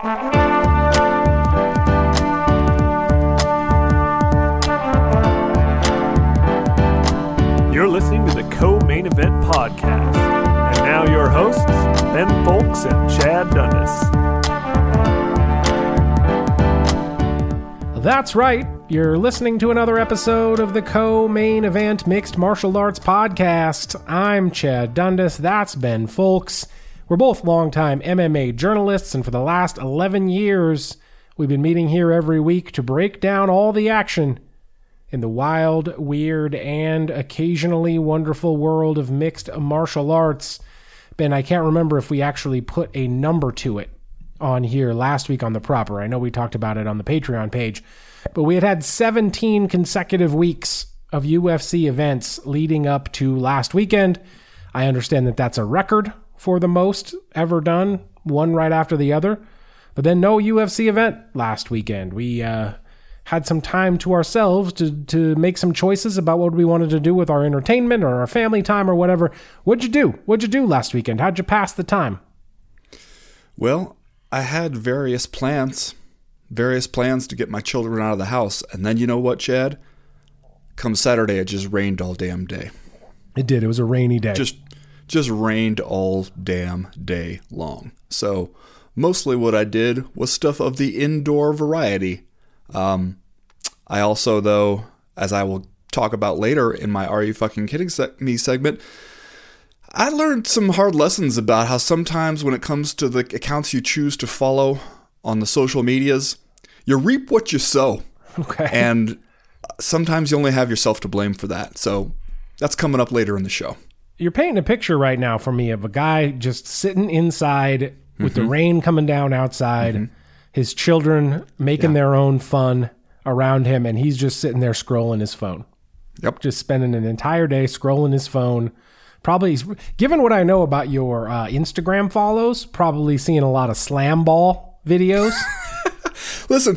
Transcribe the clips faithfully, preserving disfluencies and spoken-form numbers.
You're listening to the Co-Main Event Podcast. And now your hosts, Ben Folks and Chad Dundas. That's right. You're listening to another episode of the Co-Main Event Mixed Martial Arts Podcast. I'm Chad Dundas. That's Ben Folks. We're both longtime M M A journalists, and for the last eleven years, we've been meeting here every week to break down all the action in the wild, weird, and occasionally wonderful world of mixed martial arts. Ben, I can't remember if we actually put a number to it on here last week on the proper. I know we talked about it on the Patreon page, but we had had seventeen consecutive weeks of U F C events leading up to last weekend. I understand that that's a record for the most ever done, one right after the other. But then no U F C event last weekend. We uh, had some time to ourselves to, to make some choices about what we wanted to do with our entertainment or our family time or whatever. What'd you do? What'd you do last weekend? How'd you pass the time? Well, I had various plans, various plans to get my children out of the house. And then you know what, Chad? Come Saturday, it just rained all damn day. It did. It was a rainy day. Just, just rained all damn day long. So mostly what I did was stuff of the indoor variety. Um, I also, though, as I will talk about later in my Are You Fucking Kidding Me segment, I learned some hard lessons about how sometimes when it comes to the accounts you choose to follow on the social medias, you reap what you sow. Okay. And sometimes you only have yourself to blame for that. So that's coming up later in the show. You're painting a picture right now for me of a guy just sitting inside with mm-hmm. the rain coming down outside, mm-hmm. his children making yeah. their own fun around him, and he's just sitting there scrolling his phone. Yep. Just spending an entire day scrolling his phone. Probably, given what I know about your uh, Instagram follows, probably seeing a lot of slam ball videos. Listen,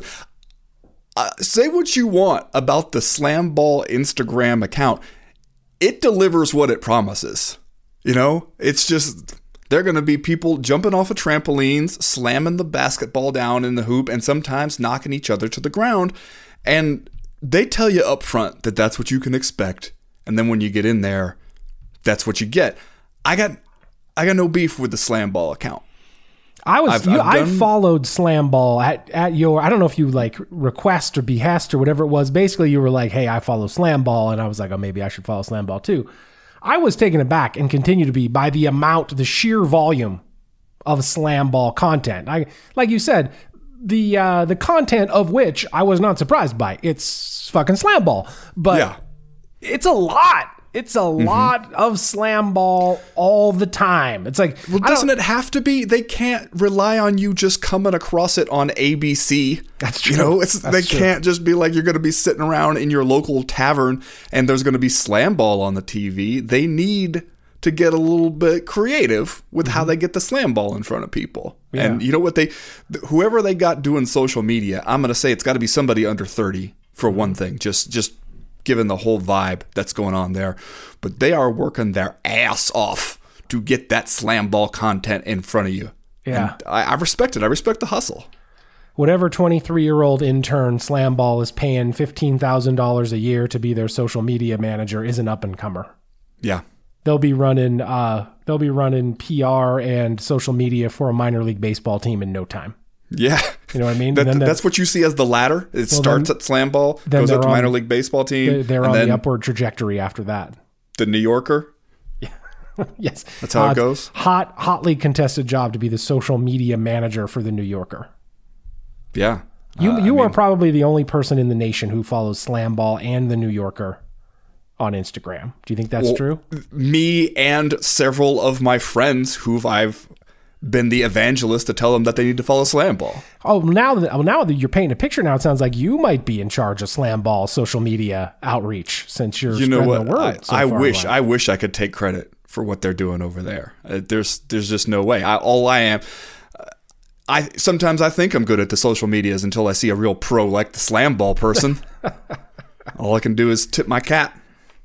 uh, say what you want about the slam ball Instagram account. It delivers what it promises. You know, it's just, they're going to be people jumping off of trampolines, slamming the basketball down in the hoop, and sometimes knocking each other to the ground. And they tell you up front that that's what you can expect. And then when you get in there, that's what you get. I got I got no beef with the Slam Ball account. I was I've, you, I've I followed Slam Ball at, at your, I don't know if you like request or behest or whatever it was. Basically, you were like, hey, I follow Slam Ball. And I was like, oh, maybe I should follow Slam Ball too. I was taken aback and continue to be by the amount, the sheer volume of Slam Ball content. I, like you said, the uh, the content of which I was not surprised by. It's fucking Slam Ball. But yeah. It's a lot. It's a mm-hmm. lot of slam ball all the time. It's like, well, doesn't it have to be? They can't rely on you just coming across it on A B C. That's true. You know, it's That's they true. Can't just be like, you're going to be sitting around in your local tavern and there's going to be slam ball on the T V. They need to get a little bit creative with mm-hmm. how they get the slam ball in front of people. Yeah. And you know what they, whoever they got doing social media, I'm going to say it's got to be somebody under thirty for one thing. Just, just. given the whole vibe that's going on there. But they are working their ass off to get that slam ball content in front of you. Yeah. And I, I respect it. I respect the hustle. Whatever twenty-three-year-old intern Slam Ball is paying fifteen thousand dollars a year to be their social media manager is an up-and-comer. Yeah. They'll be running uh, they'll be running P R and social media for a minor league baseball team in no time. Yeah. You know what I mean? That, that's what you see as the ladder. It well, starts then, at slam ball, goes up to minor league baseball team. They're, they're and on then the upward trajectory after that. The New Yorker? Yeah. Yes. That's how uh, it goes? Hot, hotly contested job to be the social media manager for the New Yorker. Yeah. You uh, you I are mean, probably the only person in the nation who follows Slam Ball and the New Yorker on Instagram. Do you think that's well, true? Me and several of my friends who I've been the evangelist to tell them that they need to follow Slam Ball. Oh, now that well, now that you're painting a picture, now it sounds like you might be in charge of Slam Ball social media outreach since you're you know spreading what? the word. I, so I far wish away. I wish I could take credit for what they're doing over there. Uh, there's there's just no way. I, all I am. Uh, I sometimes I think I'm good at the social medias until I see a real pro like the Slam Ball person. All I can do is tip my cap.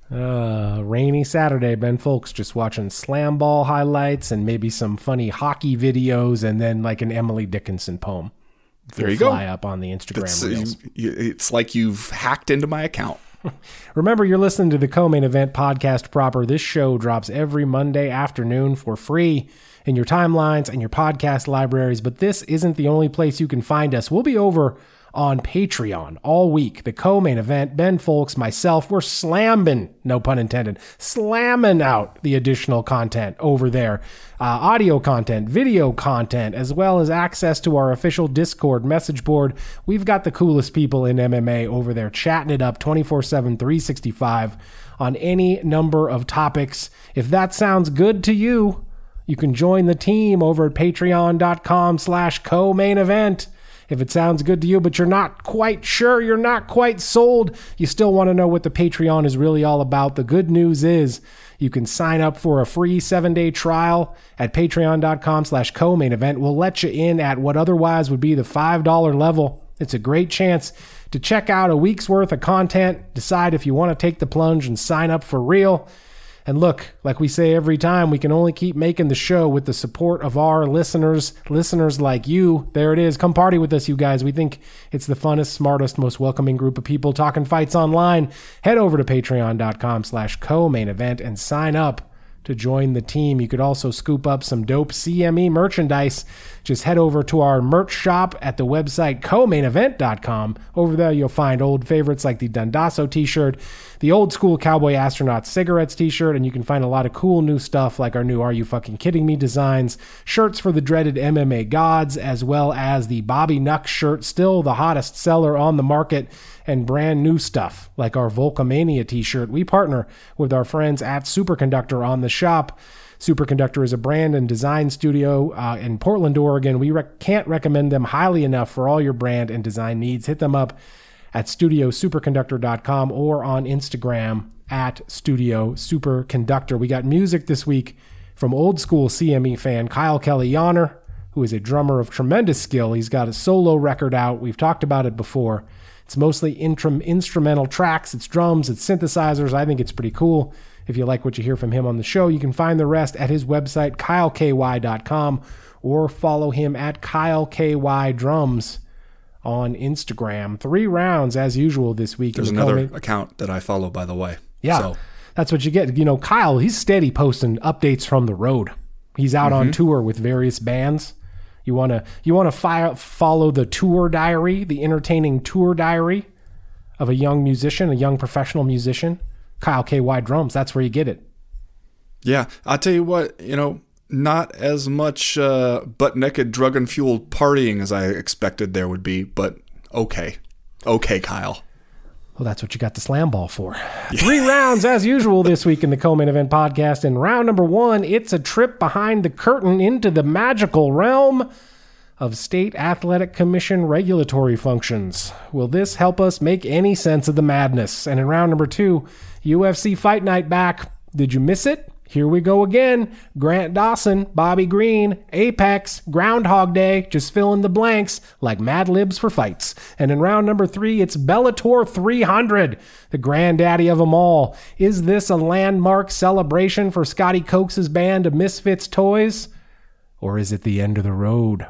Uh, rainy Saturday, Ben Folks just watching slam ball highlights and maybe some funny hockey videos and then like an Emily Dickinson poem. There you fly go. Up on the Instagram It's, reels. you, it's like you've hacked into my account. Remember, you're listening to the Co-Main Event podcast proper. This show drops every Monday afternoon for free in your timelines and your podcast libraries, but this isn't the only place you can find us. We'll be over on Patreon all week. The Co-Main Event, Ben Folks, myself, we're slamming, no pun intended, slamming out the additional content over there. Uh, audio content, video content, as well as access to our official Discord message board. We've got the coolest people in M M A over there chatting it up twenty-four seven, three sixty-five on any number of topics. If that sounds good to you, you can join the team over at patreon.com slash co-main event. If it sounds good to you, but you're not quite sure, you're not quite sold, you still want to know what the Patreon is really all about, the good news is you can sign up for a free seven-day trial at patreon.com slash co-main event. We'll let you in at what otherwise would be the five dollars level. It's a great chance to check out a week's worth of content, decide if you want to take the plunge and sign up for real. And look, like we say every time, we can only keep making the show with the support of our listeners, listeners like you. There it is. Come party with us, you guys. We think it's the funnest, smartest, most welcoming group of people talking fights online. Head over to patreon.com slash co-main event and sign up to join the team. You could also scoop up some dope C M E merchandise. Just head over to our merch shop at the website co main event dot com. Over there, you'll find old favorites like the Dundasso t-shirt, the old school Cowboy Astronaut Cigarettes t-shirt, and you can find a lot of cool new stuff like our new Are You Fucking Kidding Me designs, shirts for the dreaded M M A gods, as well as the Bobby Nuck shirt, still the hottest seller on the market, and brand new stuff like our Volcomania t-shirt. We partner with our friends at Superconductor on the shop. Superconductor is a brand and design studio uh, in Portland, Oregon. We rec- can't recommend them highly enough for all your brand and design needs. Hit them up at studio superconductor dot com or on Instagram at Studio Superconductor. We got music this week from old school C M E fan Kyle Kelly Yonner, who is a drummer of tremendous skill. He's got a solo record out. We've talked about it before. It's mostly intrum- instrumental tracks. It's drums, it's synthesizers. I think it's pretty cool. If you like what you hear from him on the show, you can find the rest at his website, kyle k y dot com, or follow him at kyle k y drums on Instagram. Three rounds, as usual, this week. There's another Comey account that I follow, by the way. Yeah, so. That's what you get. You know, Kyle, he's steady posting updates from the road. He's out mm-hmm. on tour with various bands. You want to you want to fi- follow the tour diary, the entertaining tour diary of a young musician, a young professional musician. Kyle K Y Drums, that's where you get it. Yeah, I'll tell you what, you know, not as much uh, butt-naked, drug-and-fueled partying as I expected there would be, but okay. Okay, Kyle. Well, that's what you got the slam ball for. Yeah. Three rounds, as usual, this week in the Co-Main Event podcast. In round number one, it's a trip behind the curtain into the magical realm of State Athletic Commission regulatory functions. Will this help us make any sense of the madness? And in round number two, U F C Fight Night back. Did you miss it? Here we go again. Grant Dawson, Bobby Green, Apex, Groundhog Day, just fill in the blanks like Mad Libs for fights. And in round number three, it's Bellator three hundred, the granddaddy of them all. Is this a landmark celebration for Scotty Cokes' band of Misfits Toys? Or is it the end of the road?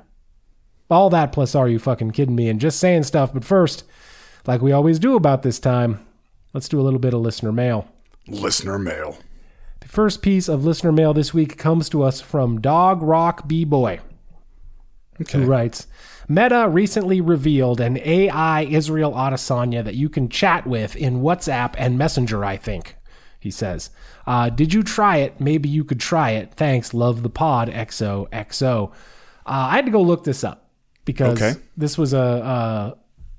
All that plus Are You Fucking Kidding Me? And just saying stuff. But first, like we always do about this time, let's do a little bit of listener mail. Listener mail. The first piece of listener mail this week comes to us from Dog Rock B-Boy, okay. who writes, Meta recently revealed an A I Israel Adesanya that you can chat with in WhatsApp and Messenger, I think, he says. Uh, did you try it? Maybe you could try it. Thanks. Love the pod. X O X O. Uh, I had to go look this up because okay. this was a, uh,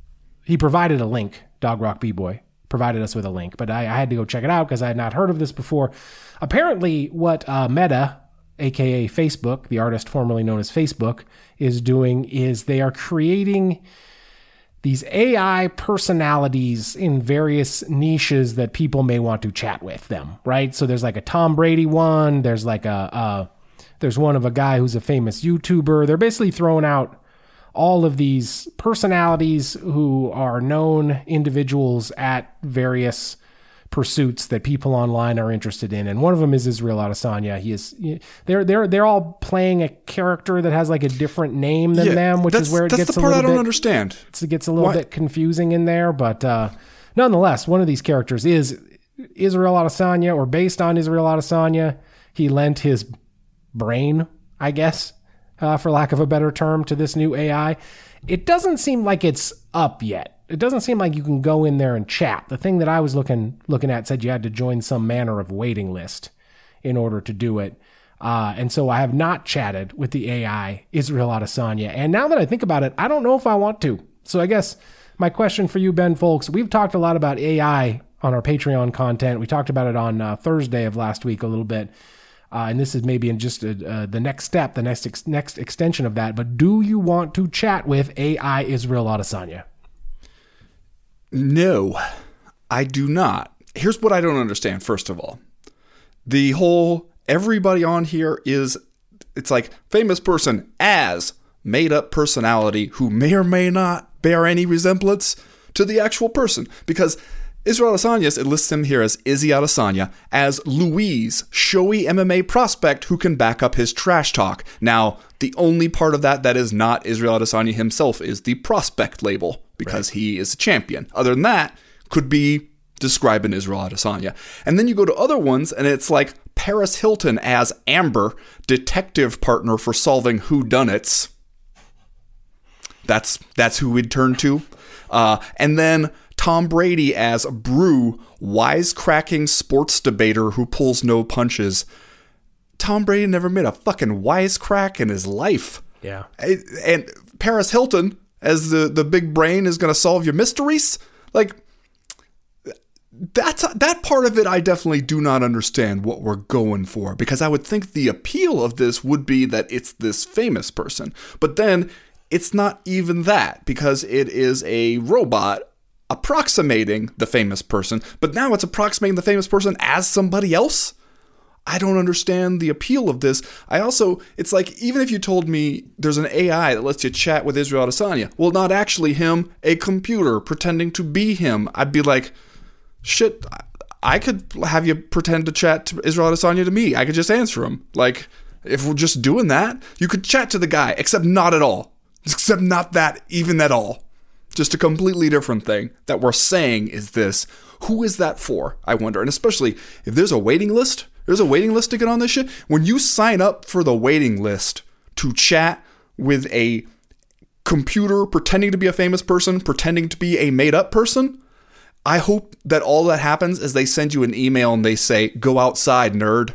he provided a link, Dog Rock B-Boy. provided us with a link, but I, I had to go check it out because I had not heard of this before. Apparently, what uh, Meta, aka Facebook, the artist formerly known as Facebook, is doing is they are creating these A I personalities in various niches that people may want to chat with them, right? So there's like a Tom Brady one, there's like a, a there's one of a guy who's a famous YouTuber. They're basically throwing out all of these personalities who are known individuals at various pursuits that people online are interested in, and one of them is Israel Adesanya. He is they're they're they're all playing a character that has like a different name than yeah, them, which is where it that's gets the a part little I don't bit, understand. It gets a little Why? bit confusing in there, but uh, nonetheless, one of these characters is Israel Adesanya, or based on Israel Adesanya. He lent his brain, I guess, uh, for lack of a better term, to this new A I. It doesn't seem like it's up yet. It doesn't seem like you can go in there and chat. The thing that I was looking looking at said you had to join some manner of waiting list in order to do it. Uh, and so I have not chatted with the A I, Israel Adesanya. And now that I think about it, I don't know if I want to. So I guess my question for you, Ben Folks, we've talked a lot about A I on our Patreon content. We talked about it on uh, Thursday of last week a little bit. Uh, and this is maybe in just a, uh, the next step, the next ex- next extension of that. But do you want to chat with A I Israel Adesanya? No, I do not. Here's what I don't understand, first of all. The whole, everybody on here is, it's like famous person as made up personality who may or may not bear any resemblance to the actual person. Because Israel Adesanya, it lists him here as Izzy Adesanya, as Louise, showy M M A prospect who can back up his trash talk. Now, the only part of that that is not Israel Adesanya himself is the prospect label, because right. he is a champion. Other than that, could be describing Israel Adesanya. And then you go to other ones, and it's like Paris Hilton as Amber, detective partner for solving whodunits. That's, that's who we'd turn to. Uh, and then Tom Brady as Brew, wisecracking sports debater who pulls no punches. Tom Brady never made a fucking wisecrack in his life. Yeah. And Paris Hilton as the, the big brain is going to solve your mysteries. Like, that's that part of it I definitely do not understand what we're going for, because I would think the appeal of this would be that it's this famous person. But then it's not even that, because it is a robot approximating the famous person, but now it's approximating the famous person as somebody else. I don't understand the appeal of this. I also, it's like, even if you told me there's an A I that lets you chat with Israel Adesanya, well, not actually him, a computer pretending to be him, I'd be like, shit, I could have you pretend to chat to Israel Adesanya to me. I could just answer him. Like, if we're just doing that, you could chat to the guy, except not at all. Except not that, even at all. Just a completely different thing that we're saying is this. Who is that for, I wonder? And especially if there's a waiting list, there's a waiting list to get on this shit. When you sign up for the waiting list to chat with a computer pretending to be a famous person, pretending to be a made up person, I hope that all that happens is they send you an email and they say, go outside, nerd.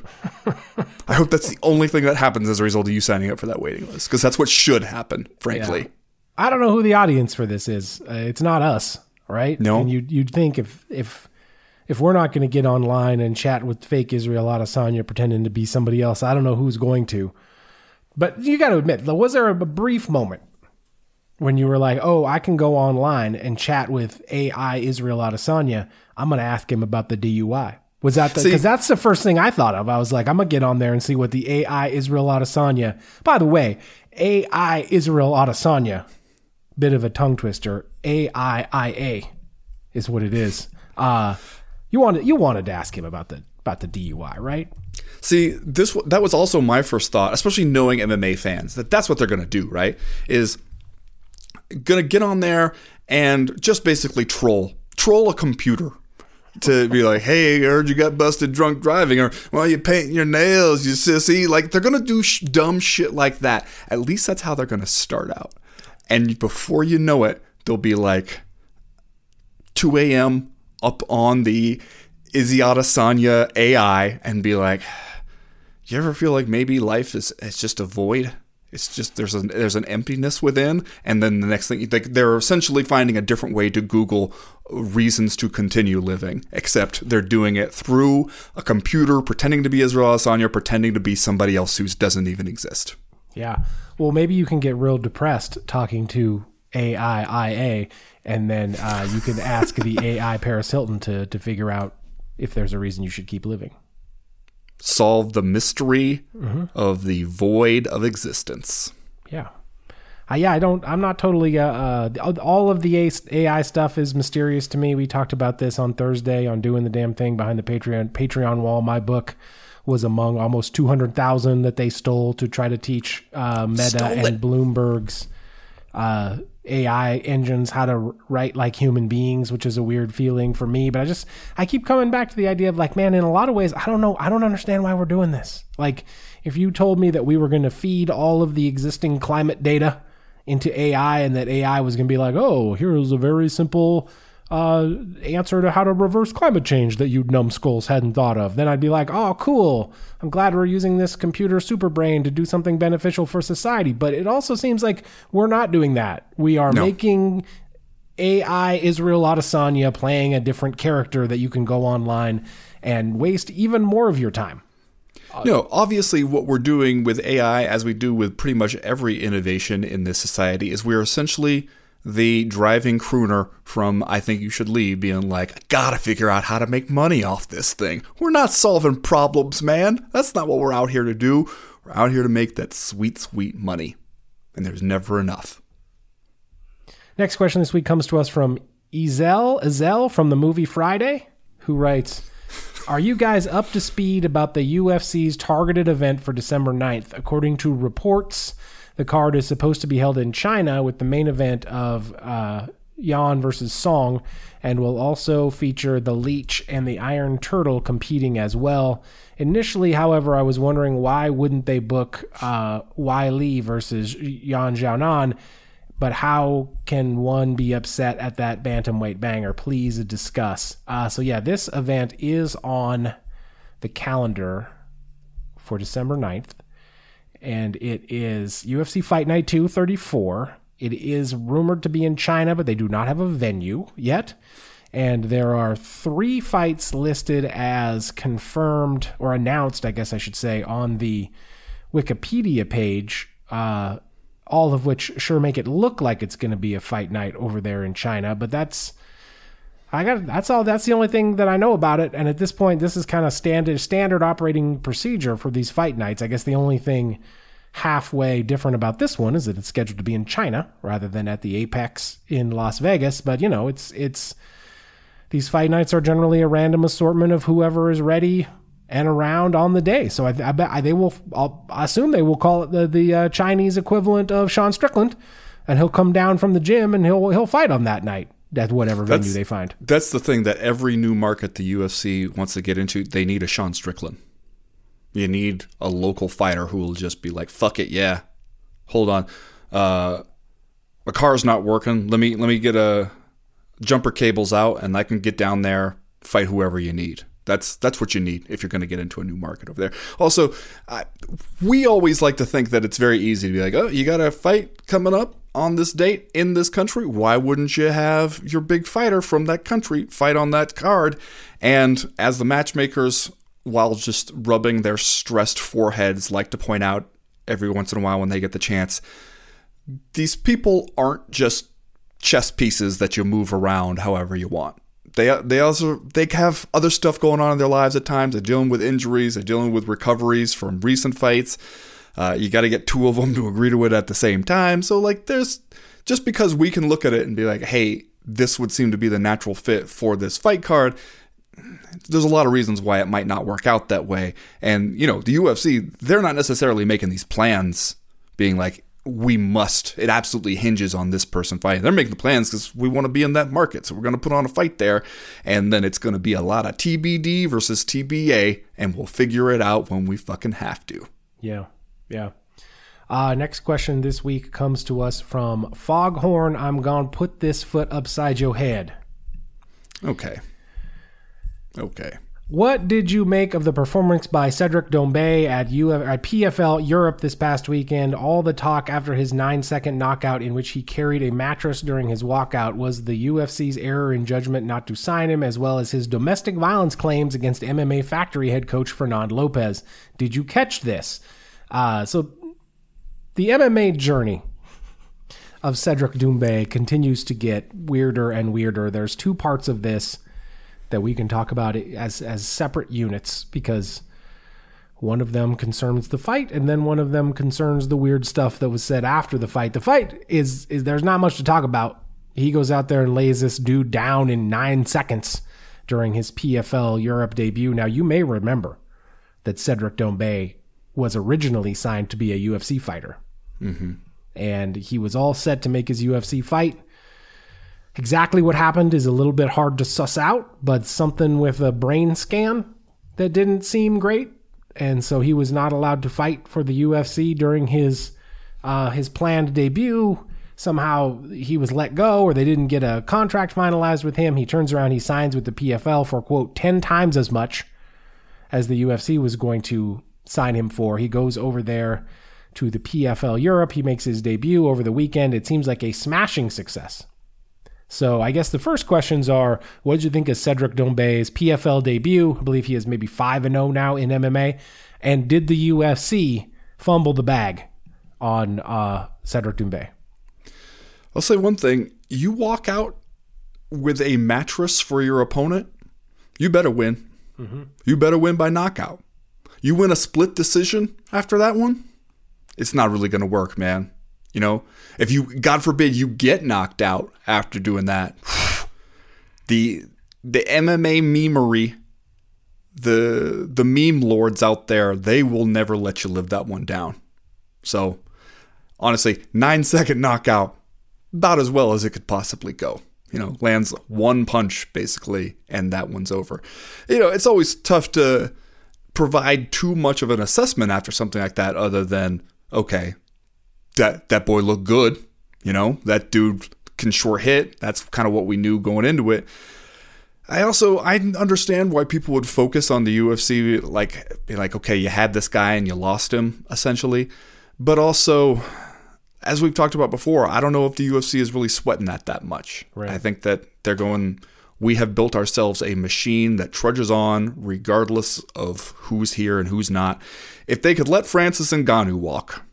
I hope that's the only thing that happens as a result of you signing up for that waiting list, because that's what should happen, frankly. Yeah. I don't know who the audience for this is. Uh, it's not us, right? No. And you'd, you'd think if if if we're not going to get online and chat with fake Israel Adesanya pretending to be somebody else, I don't know who's going to. But you got to admit, was there a brief moment when you were like, oh, I can go online and chat with A I Israel Adesanya, I'm going to ask him about the D U I? Was that the, because that's the first thing I thought of. I was like, I'm going to get on there and see what the A I Israel Adesanya, by the way, A I Israel Adesanya, bit of a tongue twister, A I I A is what it is. Uh, you wanted, you wanted to ask him about the, about the D U I, right? See, this, that was also my first thought, especially knowing M M A fans, that that's what they're going to do, right? Is going to get on there and just basically troll, troll a computer to be like, hey, I heard you got busted drunk driving, or, well, you painting your nails, you sissy. Like, they're going to do sh- dumb shit like that. At least that's how they're going to start out. And before you know it, they'll be like two a.m. up on the Izzy Adesanya A I and be like, you ever feel like maybe life is it's just a void? It's just there's a there's an emptiness within, and then the next thing, like, they're essentially finding a different way to Google reasons to continue living, except they're doing it through a computer, pretending to be Israel Adesanya, pretending to be somebody else who doesn't even exist. Yeah. Well, maybe you can get real depressed talking to A I I A, and then uh, you can ask the A I Paris Hilton to to figure out if there's a reason you should keep living. Solve the mystery mm-hmm. of the void of existence. Yeah. Uh, yeah, I don't. I'm not totally. Uh, uh, all of the A I stuff is mysterious to me. We talked about this on Thursday on Doing the Damn Thing Behind the Patreon Patreon Wall. My book was among almost two hundred thousand that they stole to try to teach uh, Meta Stole and it. Bloomberg's uh, A I engines how to write like human beings, which is a weird feeling for me. But I just I keep coming back to the idea of like, man, in a lot of ways, I don't know. I don't understand why we're doing this. Like, if you told me that we were going to feed all of the existing climate data into A I and that A I was going to be like, oh, here's a very simple uh, answer to how to reverse climate change that you numbskulls hadn't thought of, then I'd be like, oh, cool. I'm glad we're using this computer super brain to do something beneficial for society. But it also seems like we're not doing that. We are No. making A I Israel Adesanya playing a different character that you can go online and waste even more of your time. No, obviously what we're doing with A I, as we do with pretty much every innovation in this society, is we're essentially the driving crooner from I Think You Should Leave being like, I gotta figure out how to make money off this thing. We're not solving problems, man. That's not what we're out here to do. We're out here to make that sweet, sweet money. And there's never enough. Next question this week comes to us from Ezel, Ezel from the movie Friday, who writes, are you guys up to speed about the U F C's targeted event for December ninth? According to reports, the card is supposed to be held in China with the main event of uh, Yan versus Song, and will also feature the Leech and the Iron Turtle competing as well. Initially, however, I was wondering why wouldn't they book uh, Wai Li versus Yan Xiaonan, but how can one be upset at that bantamweight banger? Please discuss. Uh, so yeah, this event is on the calendar for December ninth, and it is U F C Fight Night two thirty-four. It is rumored to be in China, but they do not have a venue yet. And there are three fights listed as confirmed, or announced, I guess I should say, on the Wikipedia page, uh, all of which sure make it look like it's going to be a fight night over there in China. But that's, I got, that's all, that's the only thing that I know about it. And at this point, this is kind of standard, standard operating procedure for these fight nights. I guess the only thing halfway different about this one is that it's scheduled to be in China rather than at the Apex in Las Vegas. But you know, it's, it's, these fight nights are generally a random assortment of whoever is ready and around on the day. So I, I bet I, they will, I'll assume they will call it the, the uh, Chinese equivalent of Sean Strickland, and he'll come down from the gym and he'll, he'll fight on that night at whatever venue That's- they find. That's the thing that every new market the U F C wants to get into, they need a Sean Strickland. You need a local fighter who will just be like, fuck it, yeah. Hold on. Uh, my car's not working. Let me let me get a jumper cables out and I can get down there, fight whoever you need. That's that's what you need if you're going to get into a new market over there. Also, I, we always like to think that it's very easy to be like, oh, you got a fight coming up on this date in this country. Why wouldn't you have your big fighter from that country fight on that card? And as the matchmakers, while just rubbing their stressed foreheads, like to point out every once in a while when they get the chance, these people aren't just chess pieces that you move around however you want. They they also they have other stuff going on in their lives at times. They're dealing with injuries. They're dealing with recoveries from recent fights. Uh, you got to get two of them to agree to it at the same time. So like, there's just because we can look at it and be like, hey, this would seem to be the natural fit for this fight card. There's a lot of reasons why it might not work out that way. And you know, the U F C, they're not necessarily making these plans, being like, we must, it absolutely hinges on this person fighting. They're making the plans because we want to be in that market. So we're going to put on a fight there. And then it's going to be a lot of T B D versus T B A. And we'll figure it out when we fucking have to. Yeah. Yeah. Uh, next question this week comes to us from Foghorn. I'm going to put this foot upside your head. Okay. Okay. What did you make of the performance by Cedric Doumbé at, U F, at P F L Europe this past weekend? All the talk after his nine-second knockout in which he carried a mattress during his walkout was the U F C's error in judgment not to sign him, as well as his domestic violence claims against M M A Factory head coach Fernando Lopez. Did you catch this? Uh, so the M M A journey of Cedric Doumbé continues to get weirder and weirder. There's two parts of this that we can talk about it as as separate units, because One of them concerns the fight, and then one of them concerns the weird stuff that was said after the fight. The fight is, is there's not much to talk about. He goes out there and lays this dude down in nine seconds during his P F L Europe debut. Now, you may remember that Cedric Doumbé was originally signed to be a U F C fighter. Mm-hmm. And he was all set to make his U F C fight. Exactly what happened is a little bit hard to suss out, but something with a brain scan that didn't seem great. And so he was not allowed to fight for the U F C during his uh, his planned debut. Somehow he was let go, or they didn't get a contract finalized with him. He turns around, he signs with the P F L for, quote, ten times as much as the U F C was going to sign him for. He goes over there to the P F L Europe. He makes his debut over the weekend. It seems like a smashing success. So I guess the first questions are, what did you think of Cedric Doumbé's P F L debut? I believe he is maybe five and oh now in M M A. And did the U F C fumble the bag on uh, Cedric Doumbé? I'll say one thing. You walk out with a mattress for your opponent, you better win. Mm-hmm. You better win by knockout. You win a split decision after that one, it's not really going to work, man. You know, if you, God forbid, you get knocked out after doing that, the the M M A memery, the the meme lords out there, they will never let you live that one down. So, honestly, nine second knockout, about as well as it could possibly go. You know, lands one punch basically, and that one's over. You know, it's always tough to provide too much of an assessment after something like that, other than, okay, that that boy looked good, you know, that dude can sure hit. That's kind of what we knew going into it. I also, I understand why people would focus on the U F C, like, be like, okay, you had this guy and you lost him, essentially. But also, as we've talked about before, I don't know if the U F C is really sweating that that much. Right. I think that they're going, we have built ourselves a machine that trudges on regardless of who's here and who's not. If they could let Francis Ngannou walk,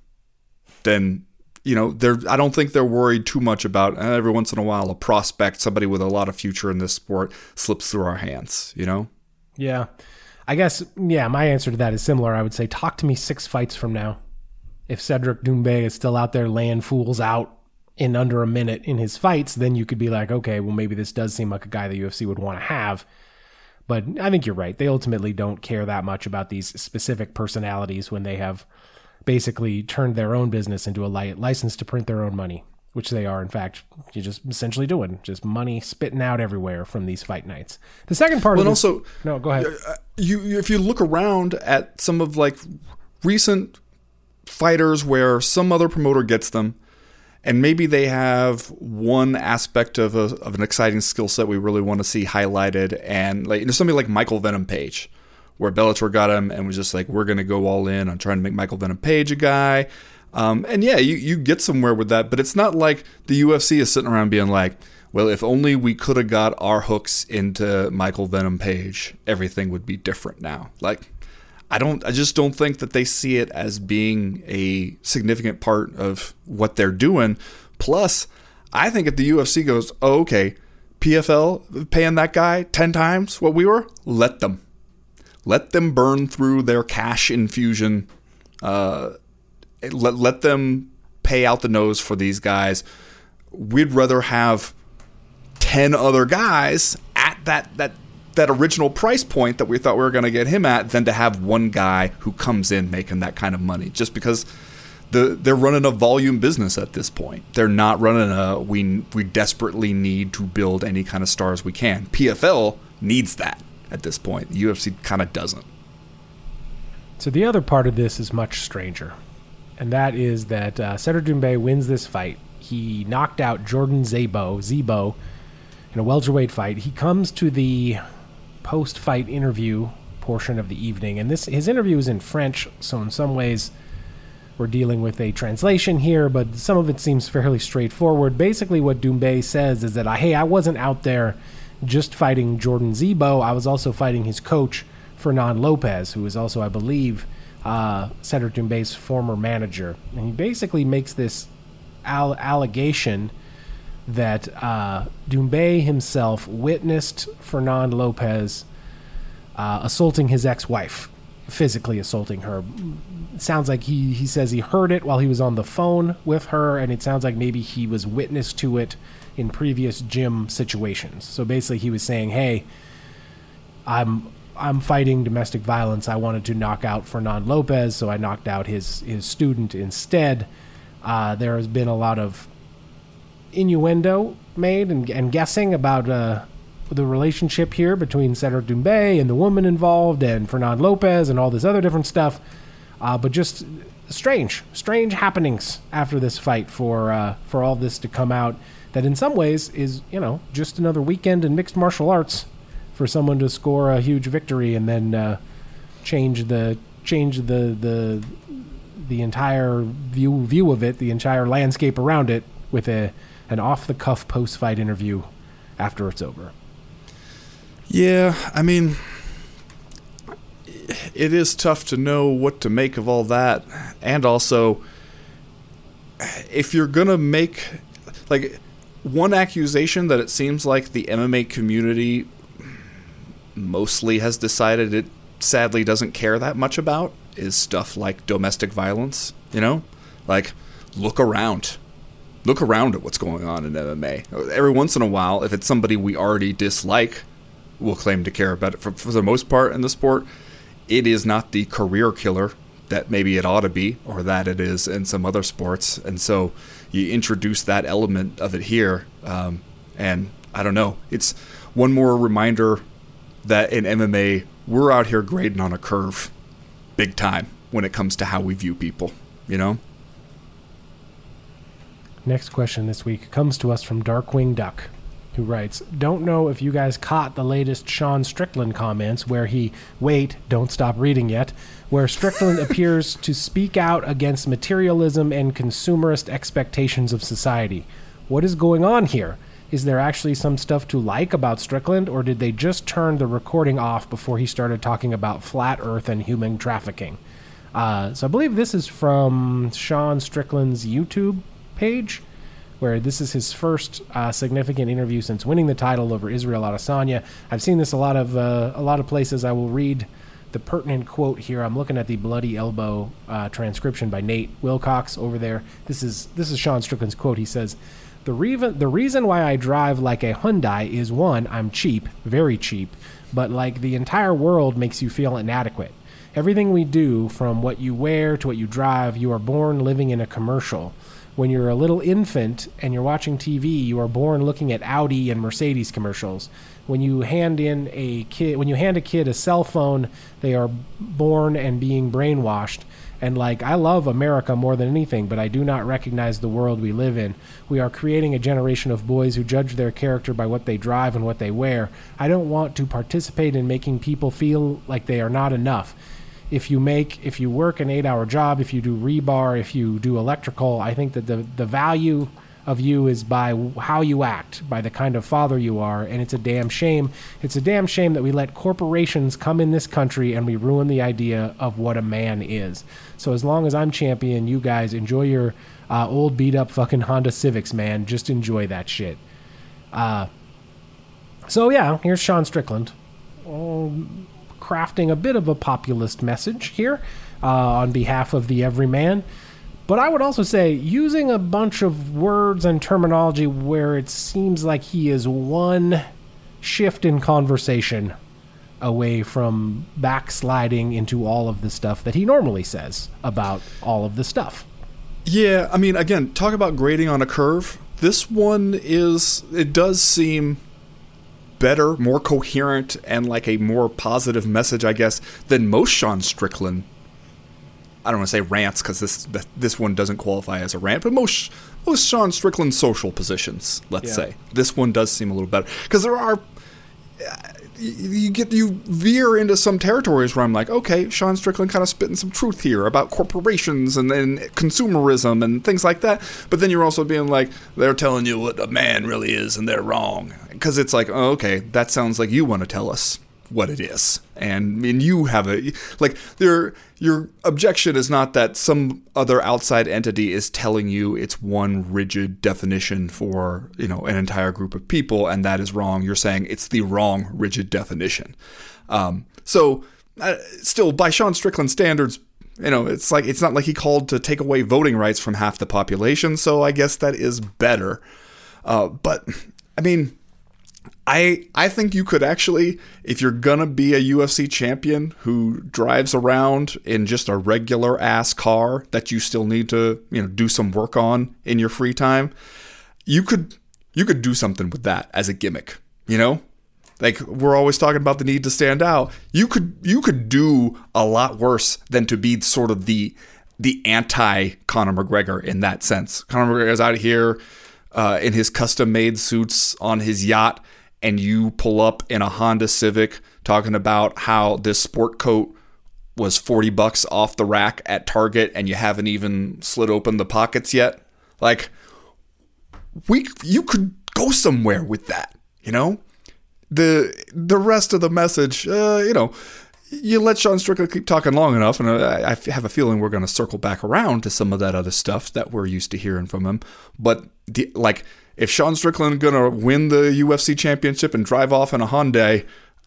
then, you know, they're, I don't think they're worried too much about uh, every once in a while a prospect, somebody with a lot of future in this sport, slips through our hands, you know? Yeah. I guess, yeah, my answer to that is similar. I would say, talk to me six fights from now. If Cedric Doumbé is still out there laying fools out in under a minute in his fights, then you could be like, okay, well, maybe this does seem like a guy the U F C would want to have. But I think you're right. They ultimately don't care that much about these specific personalities when they have basically turned their own business into a li- license to print their own money, which they are, in fact, you're just essentially doing. Just money spitting out everywhere from these fight nights. The second part well, of this... also, no, go ahead. You, if you look around at some of, like, recent fighters where some other promoter gets them, and maybe they have one aspect of a, of an exciting skill set we really want to see highlighted, and like, there's somebody like Michael Venom Page, where Bellator got him and was just like, we're going to go all in on trying to make Michael Venom Page a guy. Um, and yeah, you, you get somewhere with that, but it's not like the U F C is sitting around being like, well, if only we could have got our hooks into Michael Venom Page, everything would be different now. Like, I don't, I just don't think that they see it as being a significant part of what they're doing. Plus, I think if the U F C goes, oh, okay, P F L paying that guy ten times what we were, let them. Let them burn through their cash infusion. Uh, let, let them pay out the nose for these guys. We'd rather have ten other guys at that that that original price point that we thought we were going to get him at than to have one guy who comes in making that kind of money. Just because the they're running a volume business at this point. They're not running a we we desperately need to build any kind of stars we can. P F L needs that. At this point, the U F C kind of doesn't. So the other part of this is much stranger, and that is that uh, Cedric Doumbé wins this fight. He knocked out Jordan Zebo, Zebo in a welterweight fight. He comes to the post-fight interview portion of the evening, and this his interview is in French, so in some ways we're dealing with a translation here, but some of it seems fairly straightforward. Basically what Doumbé says is that, hey, I wasn't out there just fighting Jordan Zebo. I was also fighting his coach, Fernand Lopez, who is also, I believe, uh, Cedric Doumbé's former manager. And he basically makes this al- allegation that uh, Doumbé himself witnessed Fernand Lopez uh, assaulting his ex-wife physically assaulting her. It sounds like he, he says he heard it while he was on the phone with her, and it sounds like maybe he was witness to it in previous gym situations. So basically he was saying, hey, I'm I'm fighting domestic violence. I wanted to knock out Fernand Lopez, so I knocked out his, his student instead. Uh, there has been a lot of innuendo made and, and guessing about uh, the relationship here between Cedric Doumbé and the woman involved and Fernand Lopez and all this other different stuff. Uh, but just strange, strange happenings after this fight for uh, for all this to come out that in some ways is, you know, just another weekend in mixed martial arts for someone to score a huge victory and then uh, change the change the the the entire view view of it, the entire landscape around it, with a an off the cuff post fight interview after it's over. Yeah, I mean, it is tough to know what to make of all that, and also if you're gonna make like one accusation that it seems like the M M A community mostly has decided it sadly doesn't care that much about is stuff like domestic violence, you know? Like, look around. Look around at what's going on in M M A. Every once in a while, if it's somebody we already dislike, we'll claim to care about it. For, for the most part in the sport, it is not the career killer that maybe it ought to be, or that it is in some other sports. And so you introduce that element of it here, um, and I don't know. It's one more reminder that in M M A, we're out here grading on a curve big time when it comes to how we view people, you know? Next question this week comes to us from Darkwing Duck, who writes, don't know if you guys caught the latest Sean Strickland comments where he, wait, don't stop reading yet, where Strickland appears to speak out against materialism and consumerist expectations of society. What is going on here? Is there actually some stuff to like about Strickland, or did they just turn the recording off before he started talking about flat earth and human trafficking? Uh, so I believe this is from Sean Strickland's YouTube page, where this is his first uh, significant interview since winning the title over Israel Adesanya. I've seen this a lot of uh, a lot of places. I will read the pertinent quote here. I'm looking at the Bloody Elbow uh, transcription by Nate Wilcox over there. This is this is Sean Strickland's quote. He says, The, reason, the reason why I drive like a Hyundai is, one, I'm cheap, very cheap, but like the entire world makes you feel inadequate. Everything we do, from what you wear to what you drive, you are born living in a commercial. When you're a little infant and you're watching T V, you are born looking at Audi and Mercedes commercials. When you hand in a kid, when you hand a kid a cell phone, they are born and being brainwashed. And like, I love America more than anything, but I do not recognize the world we live in. We are creating a generation of boys who judge their character by what they drive and what they wear. I don't want to participate in making people feel like they are not enough. If you make, if you work an eight-hour job, if you do rebar, if you do electrical, I think that the, the value of you is by how you act, by the kind of father you are, and it's a damn shame. It's a damn shame that we let corporations come in this country and we ruin the idea of what a man is. So as long as I'm champion, you guys enjoy your uh, old beat-up fucking Honda Civics, man. Just enjoy that shit. Uh, so yeah, here's Sean Strickland, um, crafting a bit of a populist message here uh, on behalf of the everyman. But I would also say using a bunch of words and terminology where it seems like he is one shift in conversation away from backsliding into all of the stuff that he normally says about all of the stuff. Yeah, I mean, again, talk about grading on a curve. This one is, it does seem better, more coherent, and like a more positive message, I guess, than most Sean Strickland. I don't want to say rants, because this this one doesn't qualify as a rant, but most most Sean Strickland social positions, let's yeah. say. This one does seem a little better, because there are you get you veer into some territories where I'm like, okay, Sean Strickland kind of spitting some truth here about corporations and, and consumerism and things like that, but then you're also being like, they're telling you what a man really is and they're wrong, because it's like, oh, okay, that sounds like you want to tell us what it is, and, and you have a like your your objection is not that some other outside entity is telling you it's one rigid definition for, you know, an entire group of people, and that is wrong. You're saying it's the wrong rigid definition. Um, so uh, still, by Sean Strickland standards, you know, it's like it's not like he called to take away voting rights from half the population, so I guess that is better. Uh, but, I mean, I I think you could actually, if you're gonna be a U F C champion who drives around in just a regular ass car that you still need to, you know, do some work on in your free time, you could you could do something with that as a gimmick, you know? Like, we're always talking about the need to stand out. You could you could do a lot worse than to be sort of the the anti Conor McGregor in that sense. Conor McGregor's out here uh, in his custom made suits on his yacht, and you pull up in a Honda Civic talking about how this sport coat was forty bucks off the rack at Target and you haven't even slit open the pockets yet. Like, we, you could go somewhere with that, you know? The the rest of the message, uh, you know, you let Sean Strickland keep talking long enough, and I, I have a feeling we're going to circle back around to some of that other stuff that we're used to hearing from him. But, the, like, if Sean Strickland going to win the U F C championship and drive off in a Hyundai,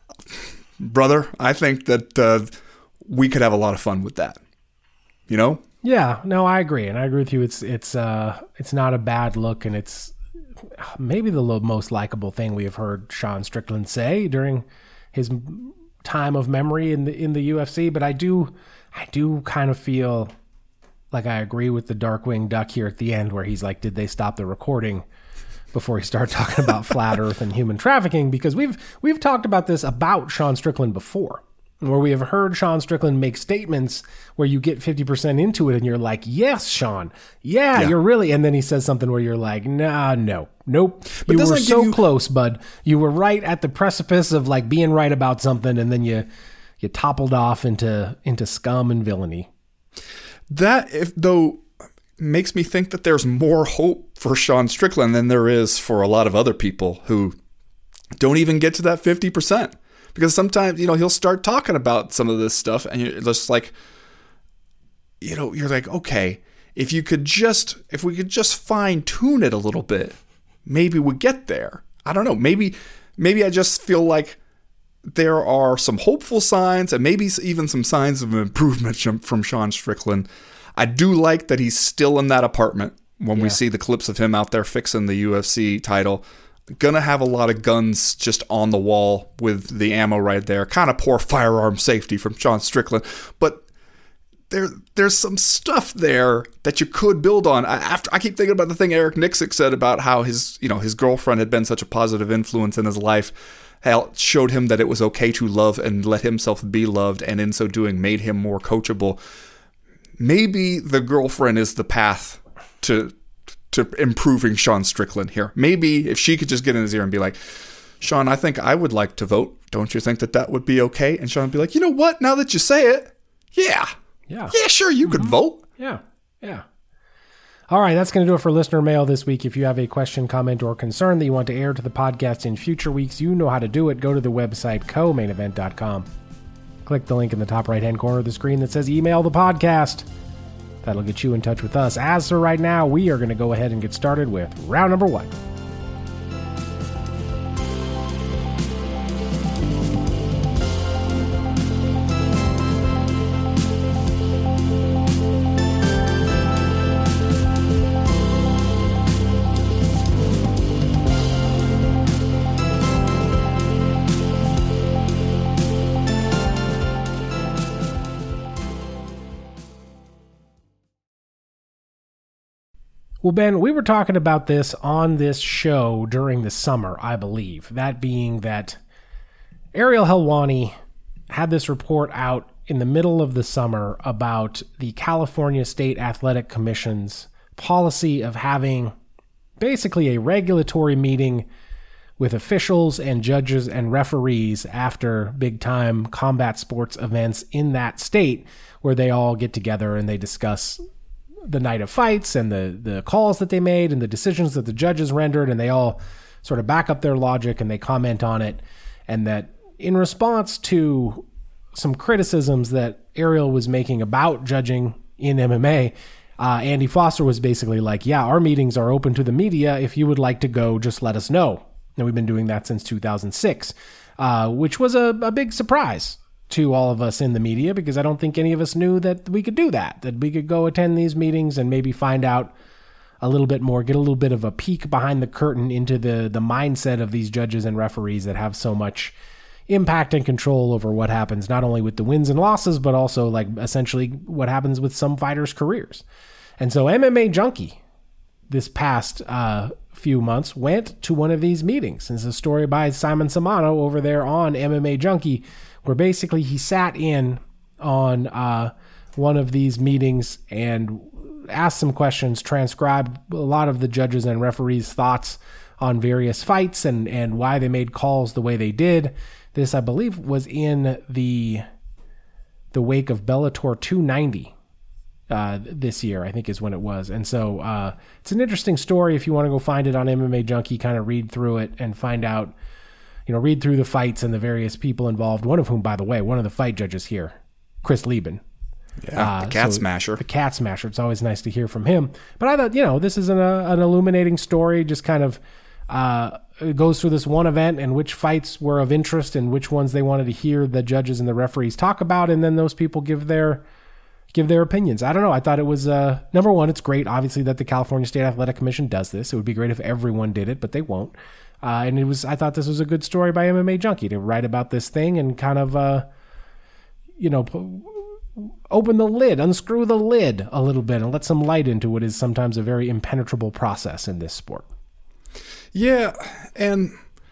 brother, I think that uh, we could have a lot of fun with that. You know? Yeah, no, I agree. And I agree with you. It's it's uh it's not a bad look, and it's maybe the most likable thing we have heard Sean Strickland say during his time of memory in the in the U F C. But I do I do kind of feel like I agree with the Darkwing Duck here at the end, where he's like, did they stop the recording before he started talking about flat earth and human trafficking? Because we've we've talked about this about Sean Strickland before, where we have heard Sean Strickland make statements where you get fifty percent into it and you're like, yes, Sean, yeah, yeah. you're really, and then he says something where you're like, nah, no, nope. But you were so you... close, bud. You were right at the precipice of like being right about something, and then you you toppled off into into scum and villainy. That, if though, makes me think that there's more hope for Sean Strickland than there is for a lot of other people who don't even get to that fifty percent. Because sometimes, you know, he'll start talking about some of this stuff and you're just like, you know, you're like, okay, if you could just, if we could just fine tune it a little bit, maybe we get there. I don't know. Maybe, maybe I just feel like there are some hopeful signs and maybe even some signs of improvement from Sean Strickland. I do like that he's still in that apartment when yeah. we see the clips of him out there fixing the U F C title. Gonna have a lot of guns just on the wall with the ammo right there. Kind of poor firearm safety from Sean Strickland. But there, there's some stuff there that you could build on. I, after, I keep thinking about the thing Eric Nixick said about how his, you know, his girlfriend had been such a positive influence in his life. How showed him that it was okay to love and let himself be loved, and in so doing made him more coachable. Maybe the girlfriend is the path to to improving Sean Strickland here. Maybe if she could just get in his ear and be like, Sean, I think I would like to vote. Don't you think that that would be okay? And Sean would be like, you know what? Now that you say it, yeah. Yeah. Yeah, sure, you mm-hmm. could vote. Yeah. Yeah. All right, that's going to do it for listener mail this week. If you have a question, comment, or concern that you want to air to the podcast in future weeks, you know how to do it. Go to the website, co main event dot com. Click the link in the top right-hand corner of the screen that says email the podcast. That'll get you in touch with us. As for right now, we are going to go ahead and get started with round number one. Well, Ben, we were talking about this on this show during the summer, I believe. That being that Ariel Helwani had this report out in the middle of the summer about the California State Athletic Commission's policy of having basically a regulatory meeting with officials and judges and referees after big-time combat sports events in that state, where they all get together and they discuss the night of fights and the, the calls that they made and the decisions that the judges rendered, and they all sort of back up their logic and they comment on it. And that in response to some criticisms that Ariel was making about judging in M M A, uh, Andy Foster was basically like, yeah, our meetings are open to the media. If you would like to go, just let us know. And we've been doing that since two thousand six, uh, which was a, a big surprise to all of us in the media, because I don't think any of us knew that we could do that, that we could go attend these meetings and maybe find out a little bit more, get a little bit of a peek behind the curtain into the the mindset of these judges and referees that have so much impact and control over what happens, not only with the wins and losses, but also like essentially what happens with some fighters' careers. And so M M A Junkie this past uh, few months went to one of these meetings. It's a story by Simon Samano over there on M M A Junkie, where basically he sat in on uh, one of these meetings and asked some questions, transcribed a lot of the judges and referees' thoughts on various fights and, and why they made calls the way they did. This, I believe, was in the the wake of Bellator two ninety uh, this year, I think is when it was. And so uh, it's an interesting story. If you want to go find it on M M A Junkie, kind of read through it and find out, you know, read through the fights and the various people involved, one of whom, by the way, one of the fight judges here, Chris Lieben. Yeah, the Cat uh, so Smasher. The Cat Smasher. It's always nice to hear from him. But I thought, you know, this is an, uh, an illuminating story, just kind of uh, it goes through this one event and which fights were of interest and which ones they wanted to hear the judges and the referees talk about, and then those people give their give their opinions. I don't know. I thought it was, uh, number one, it's great, obviously, that the California State Athletic Commission does this. It would be great if everyone did it, but they won't. Uh, and it was, I thought this was a good story by M M A Junkie to write about this thing and kind of, uh, you know, open the lid, unscrew the lid a little bit and let some light into what is sometimes a very impenetrable process in this sport. Yeah, and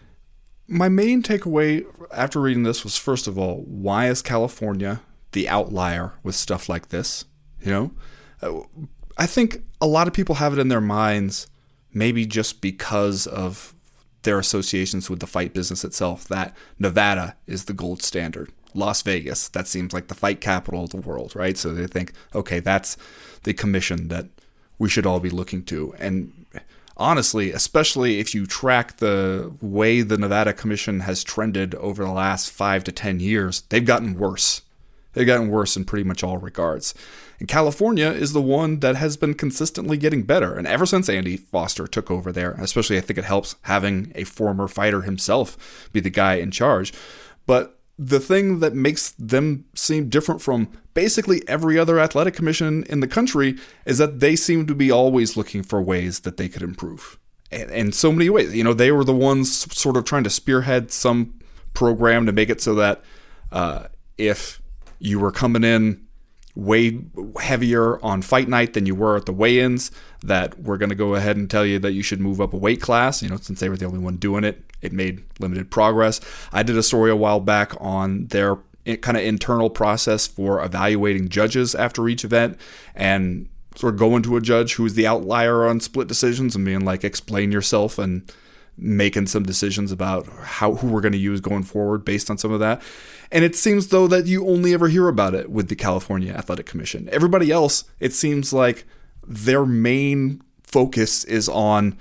my main takeaway after reading this was, first of all, why is California the outlier with stuff like this? You know, I think a lot of people have it in their minds, maybe just because of their associations with the fight business itself, that Nevada is the gold standard. Las Vegas, that seems like the fight capital of the world, right? So they think, okay, that's the commission that we should all be looking to. And honestly, especially if you track the way the Nevada Commission has trended over the last five to ten years, they've gotten worse. They've gotten worse in pretty much all regards. And California is the one that has been consistently getting better. And ever since Andy Foster took over there, especially I think it helps having a former fighter himself be the guy in charge. But the thing that makes them seem different from basically every other athletic commission in the country is that they seem to be always looking for ways that they could improve. And in so many ways, you know, they were the ones sort of trying to spearhead some program to make it so that uh, if you were coming in way heavier on fight night than you were at the weigh-ins, that we're going to go ahead and tell you that you should move up a weight class. You know, since they were the only one doing it, it made limited progress. I did a story a while back on their kind of internal process for evaluating judges after each event, and sort of going to a judge who's the outlier on split decisions and being like, explain yourself, and making some decisions about how who we're going to use going forward based on some of that. And it seems, though, that you only ever hear about it with the California Athletic Commission. Everybody else, it seems like their main focus is on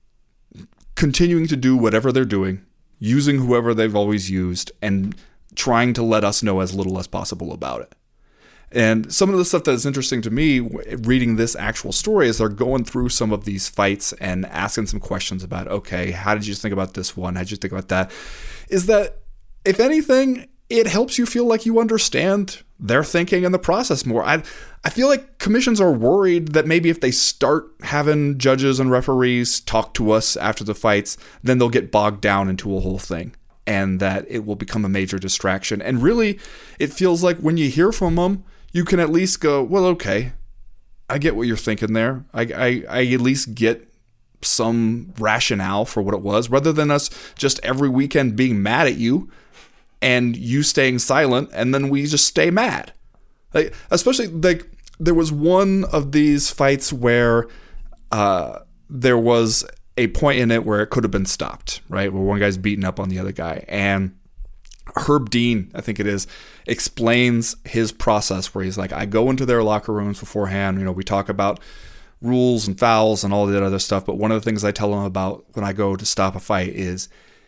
continuing to do whatever they're doing, using whoever they've always used, and trying to let us know as little as possible about it. And some of the stuff that's interesting to me reading this actual story is they're going through some of these fights and asking some questions about, okay, how did you think about this one? How did you think about that? Is that, if anything, it helps you feel like you understand their thinking and the process more. I I feel like commissions are worried that maybe if they start having judges and referees talk to us after the fights, then they'll get bogged down into a whole thing, and that it will become a major distraction. And really, it feels like when you hear from them, you can at least go, well, okay, I get what you're thinking there. I, I, I at least get some rationale for what it was, rather than us just every weekend being mad at you and you staying silent, and then we just stay mad. Like, especially, like, there was one of these fights where uh, there was a point in it where it could have been stopped, right? Where one guy's beating up on the other guy, and Herb Dean, I think it is, explains his process where he's like, I go into their locker rooms beforehand, you know, we talk about rules and fouls and all that other stuff, but one of the things I tell them about when I go to stop a fight is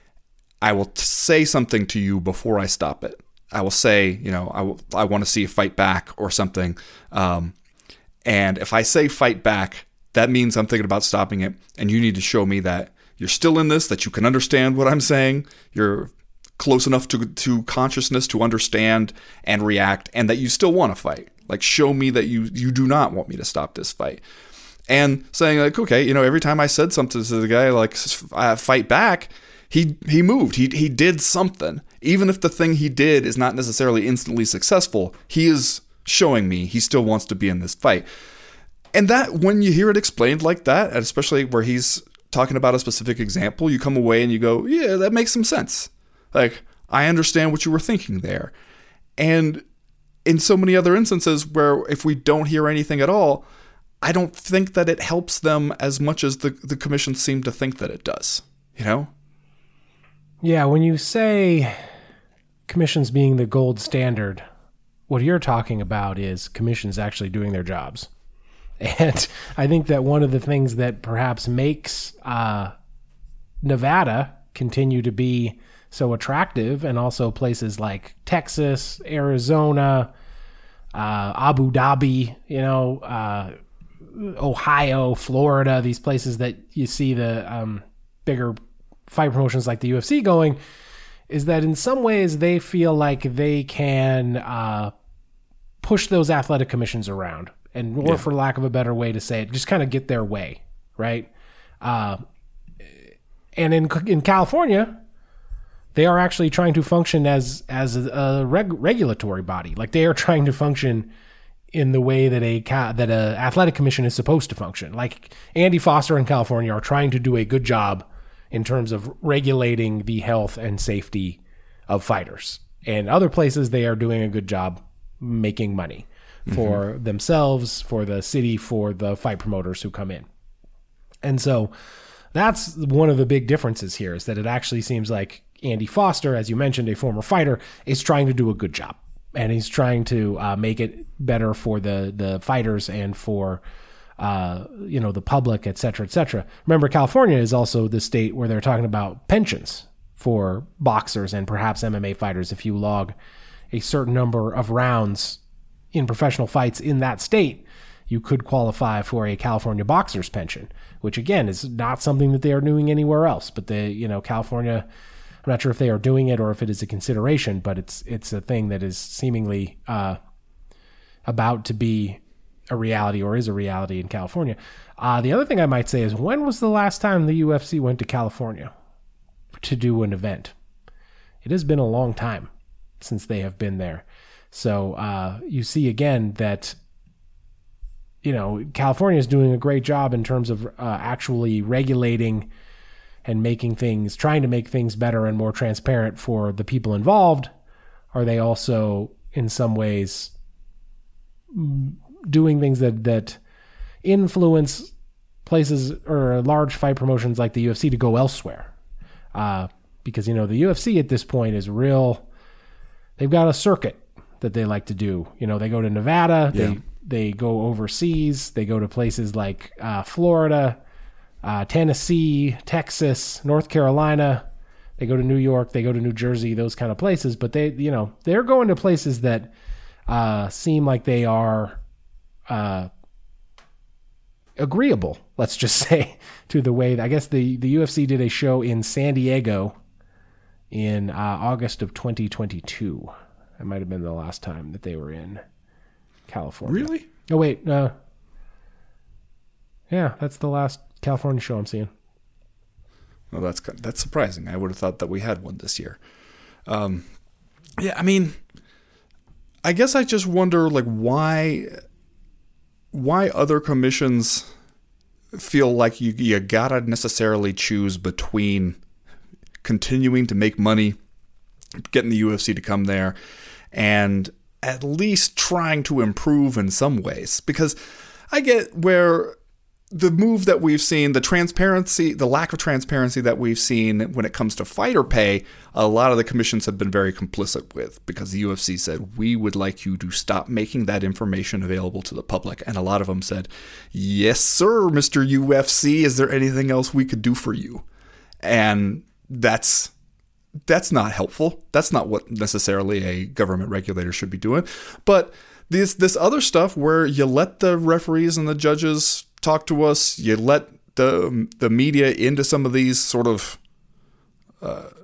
I will say something to you before I stop it. I will say, you know, I, will, I want to see a fight back or something. Um, and if I say fight back, that means I'm thinking about stopping it. And you need to show me that you're still in this, that you can understand what I'm saying. You're close enough to to consciousness to understand and react, and that you still want to fight. Like, show me that you you do not want me to stop this fight. And saying like, okay, you know, every time I said something to the guy, like, uh, fight back, he he moved. He he did something. Even if the thing he did is not necessarily instantly successful, he is showing me he still wants to be in this fight. And that, when you hear it explained like that, and especially where he's talking about a specific example, you come away and you go, yeah, that makes some sense. Like, I understand what you were thinking there. And in so many other instances where if we don't hear anything at all, I don't think that it helps them as much as the, the commission seem to think that it does, you know? Yeah, when you say commissions being the gold standard, what you're talking about is commissions actually doing their jobs. And I think that one of the things that perhaps makes uh, Nevada continue to be so attractive, and also places like Texas, Arizona, uh, Abu Dhabi, you know, uh, Ohio, Florida, these places that you see the um, bigger fight promotions like the U F C going, is that in some ways they feel like they can uh, push those athletic commissions around, and or yeah. for lack of a better way to say it, just kind of get their way, right? Uh, and in in California, they are actually trying to function as as a reg- regulatory body. Like, they are trying to function in the way that a that a athletic commission is supposed to function. Like, Andy Foster in California are trying to do a good job in terms of regulating the health and safety of fighters. And other places, they are doing a good job making money for mm-hmm. themselves, for the city, for the fight promoters who come in. And so that's one of the big differences here, is that it actually seems like Andy Foster, as you mentioned, a former fighter, is trying to do a good job. And he's trying to uh, make it better for the, the fighters and for uh, you know, the public, et cetera, et cetera. Remember, California is also the state where they're talking about pensions for boxers and perhaps M M A fighters. If you log a certain number of rounds in professional fights in that state, you could qualify for a California boxer's pension, which again is not something that they are doing anywhere else. But the, you know, California, I'm not sure if they are doing it or if it is a consideration, but it's it's a thing that is seemingly uh, about to be a reality, or is a reality in California. Uh, the other thing I might say is, when was the last time the U F C went to California to do an event? It has been a long time since they have been there. So uh, you see again that, you know, California is doing a great job in terms of uh, actually regulating and making things, trying to make things better and more transparent for the people involved. Are they also in some ways doing things that, that influence places or large fight promotions like the U F C to go elsewhere? Uh, because, you know, the U F C at this point is real, they've got a circuit that they like to do. You know, they go to Nevada, yeah. they they go overseas, they go to places like uh, Florida, uh, Tennessee, Texas, North Carolina, they go to New York, they go to New Jersey, those kind of places. But they, you know, they're going to places that uh, seem like they are uh, agreeable, let's just say, to the way, I guess the, the U F C did a show in San Diego in uh, August of twenty twenty-two. That might have been the last time that they were in California. Really? Oh, wait. Uh, yeah, that's the last California show I'm seeing. Well, that's that's surprising. I would have thought that we had one this year. Um, yeah, I mean, I guess I just wonder, like, why why other commissions feel like you you gotta necessarily choose between continuing to make money, getting the U F C to come there, and at least trying to improve in some ways. Because I get where the move that we've seen, the transparency, the lack of transparency that we've seen when it comes to fighter pay, a lot of the commissions have been very complicit with, because the U F C said, we would like you to stop making that information available to the public. And a lot of them said, yes, sir, Mister U F C, is there anything else we could do for you? And that's that's not helpful. That's not what necessarily a government regulator should be doing. But this this other stuff where you let the referees and the judges talk to us, you let the the media into some of these sort of uh,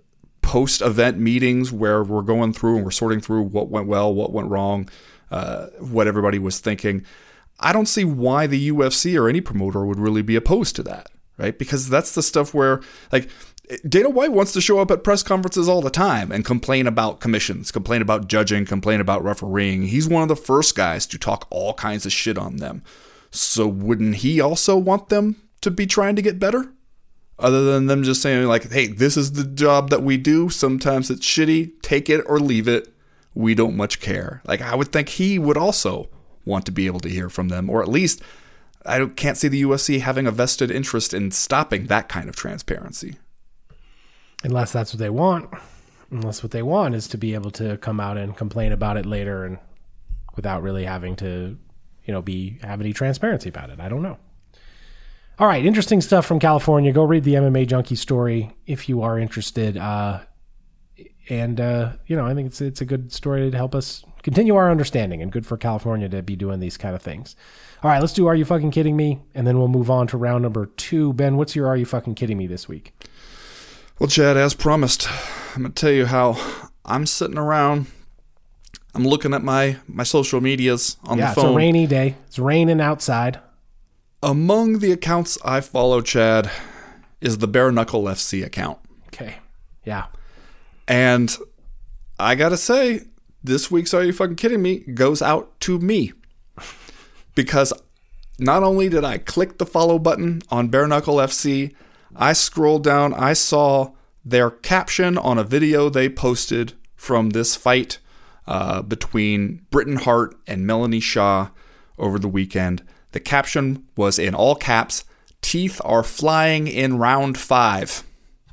post-event meetings where we're going through and we're sorting through what went well, what went wrong, uh, what everybody was thinking. I don't see why the U F C or any promoter would really be opposed to that, right? Because that's the stuff where, like, Dana White wants to show up at press conferences all the time and complain about commissions, complain about judging, complain about refereeing. He's one of the first guys to talk all kinds of shit on them. So wouldn't he also want them to be trying to get better? Other than them just saying, like, hey, this is the job that we do. Sometimes it's shitty. Take it or leave it. We don't much care. Like, I would think he would also want to be able to hear from them. Or at least, I can't see the U F C having a vested interest in stopping that kind of transparency. Unless that's what they want. Unless what they want is to be able to come out and complain about it later and without really having to, you know, be have any transparency about it. I don't know. All right, interesting stuff from California. Go read the M M A Junkie story if you are interested. Uh, and, uh, you know, I think it's it's a good story to help us continue our understanding, and good for California to be doing these kind of things. All right, let's do Are You Fucking Kidding Me? And then we'll move on to round number two. Ben, what's your Are You Fucking Kidding Me this week? Well, Chad, as promised, I'm going to tell you how I'm sitting around. I'm looking at my, my social medias on yeah, the phone. It's a rainy day. It's raining outside. Among the accounts I follow, Chad, is the Bare Knuckle F C account. Okay. Yeah. And I got to say, this week's Are You Fucking Kidding Me goes out to me. Because not only did I click the follow button on Bare Knuckle F C, I scrolled down, I saw their caption on a video they posted from this fight uh, between Britain Hart and Melanie Shaw over the weekend. The caption was in all caps, "Teeth are flying in round five."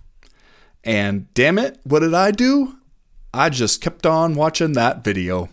And damn it, what did I do? I just kept on watching that video.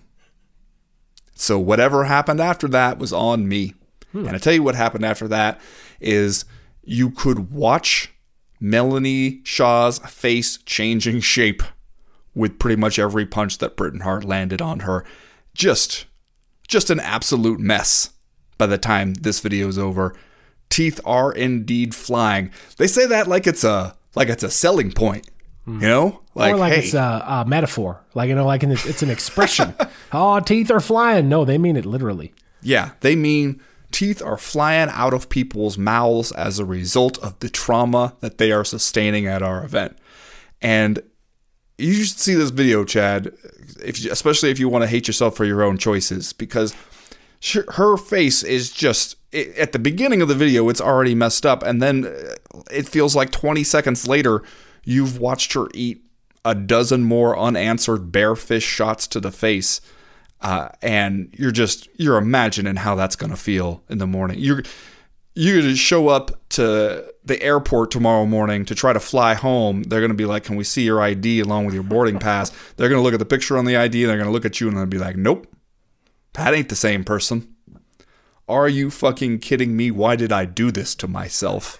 So whatever happened after that was on me. Hmm. And I tell you what happened after that is you could watch Melanie Shaw's face changing shape with pretty much every punch that Britain Hart landed on her. Just, just an absolute mess. By the time this video is over, teeth are indeed flying. They say that like it's a like it's a selling point, you know, like, or like hey. it's a, a metaphor, like you know, like it's, it's an expression. Oh, teeth are flying. No, they mean it literally. Yeah, they mean teeth are flying out of people's mouths as a result of the trauma that they are sustaining at our event. And you should see this video, Chad, if you, especially if you want to hate yourself for your own choices, because her face is just, it, at the beginning of the video, it's already messed up. And then it feels like twenty seconds later, you've watched her eat a dozen more unanswered bear fish shots to the face. Uh, and you're just, you're imagining how that's going to feel in the morning. You're, you're going to show up to the airport tomorrow morning to try to fly home. They're going to be like, can we see your I D along with your boarding pass? They're going to look at the picture on the I D and they're going to look at you and they'll be like, nope. That ain't the same person. Are you fucking kidding me? Why did I do this to myself?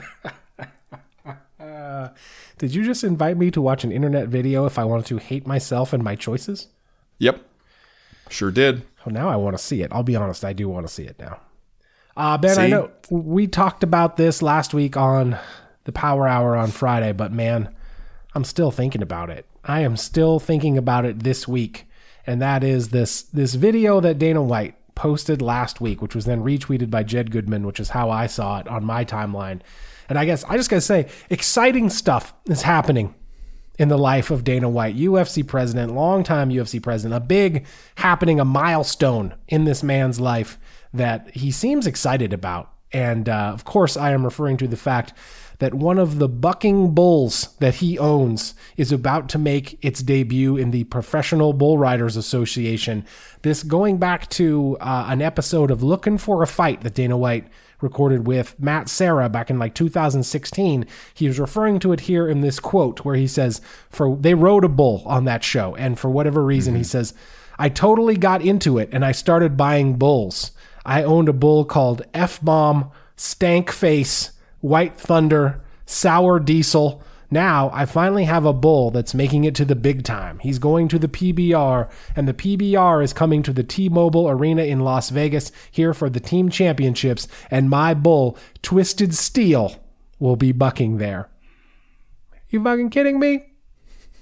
uh, did you just invite me to watch an internet video if I wanted to hate myself and my choices? Yep. Sure did. Oh, now I want to see it. I'll be honest. I do want to see it now. Uh, Ben, see? I know we talked about this last week on the Power Hour on Friday, but man, I'm still thinking about it. I am still thinking about it this week. And that is this this video that Dana White posted last week, which was then retweeted by Jed Goodman, which is how I saw it on my timeline. And I guess I just got to say, exciting stuff is happening in the life of Dana White, U F C president, longtime U F C president, a big happening, a milestone in this man's life that he seems excited about. And uh, of course, I am referring to the fact that one of the bucking bulls that he owns is about to make its debut in the Professional Bull Riders Association. This going back to uh, an episode of Looking for a Fight that Dana White recorded with Matt Serra back in like two thousand sixteen. He was referring to it here in this quote where he says, "For they rode a bull on that show, and for whatever reason," mm-hmm. he says, "I totally got into it and I started buying bulls. I owned a bull called F-Bomb, Stank Face, White Thunder, Sour Diesel. Now I finally have a bull that's making it to the big time. He's going to the P B R, and the P B R is coming to the T-Mobile Arena in Las Vegas here for the team championships, and my bull, Twisted Steel, will be bucking there." You fucking kidding me?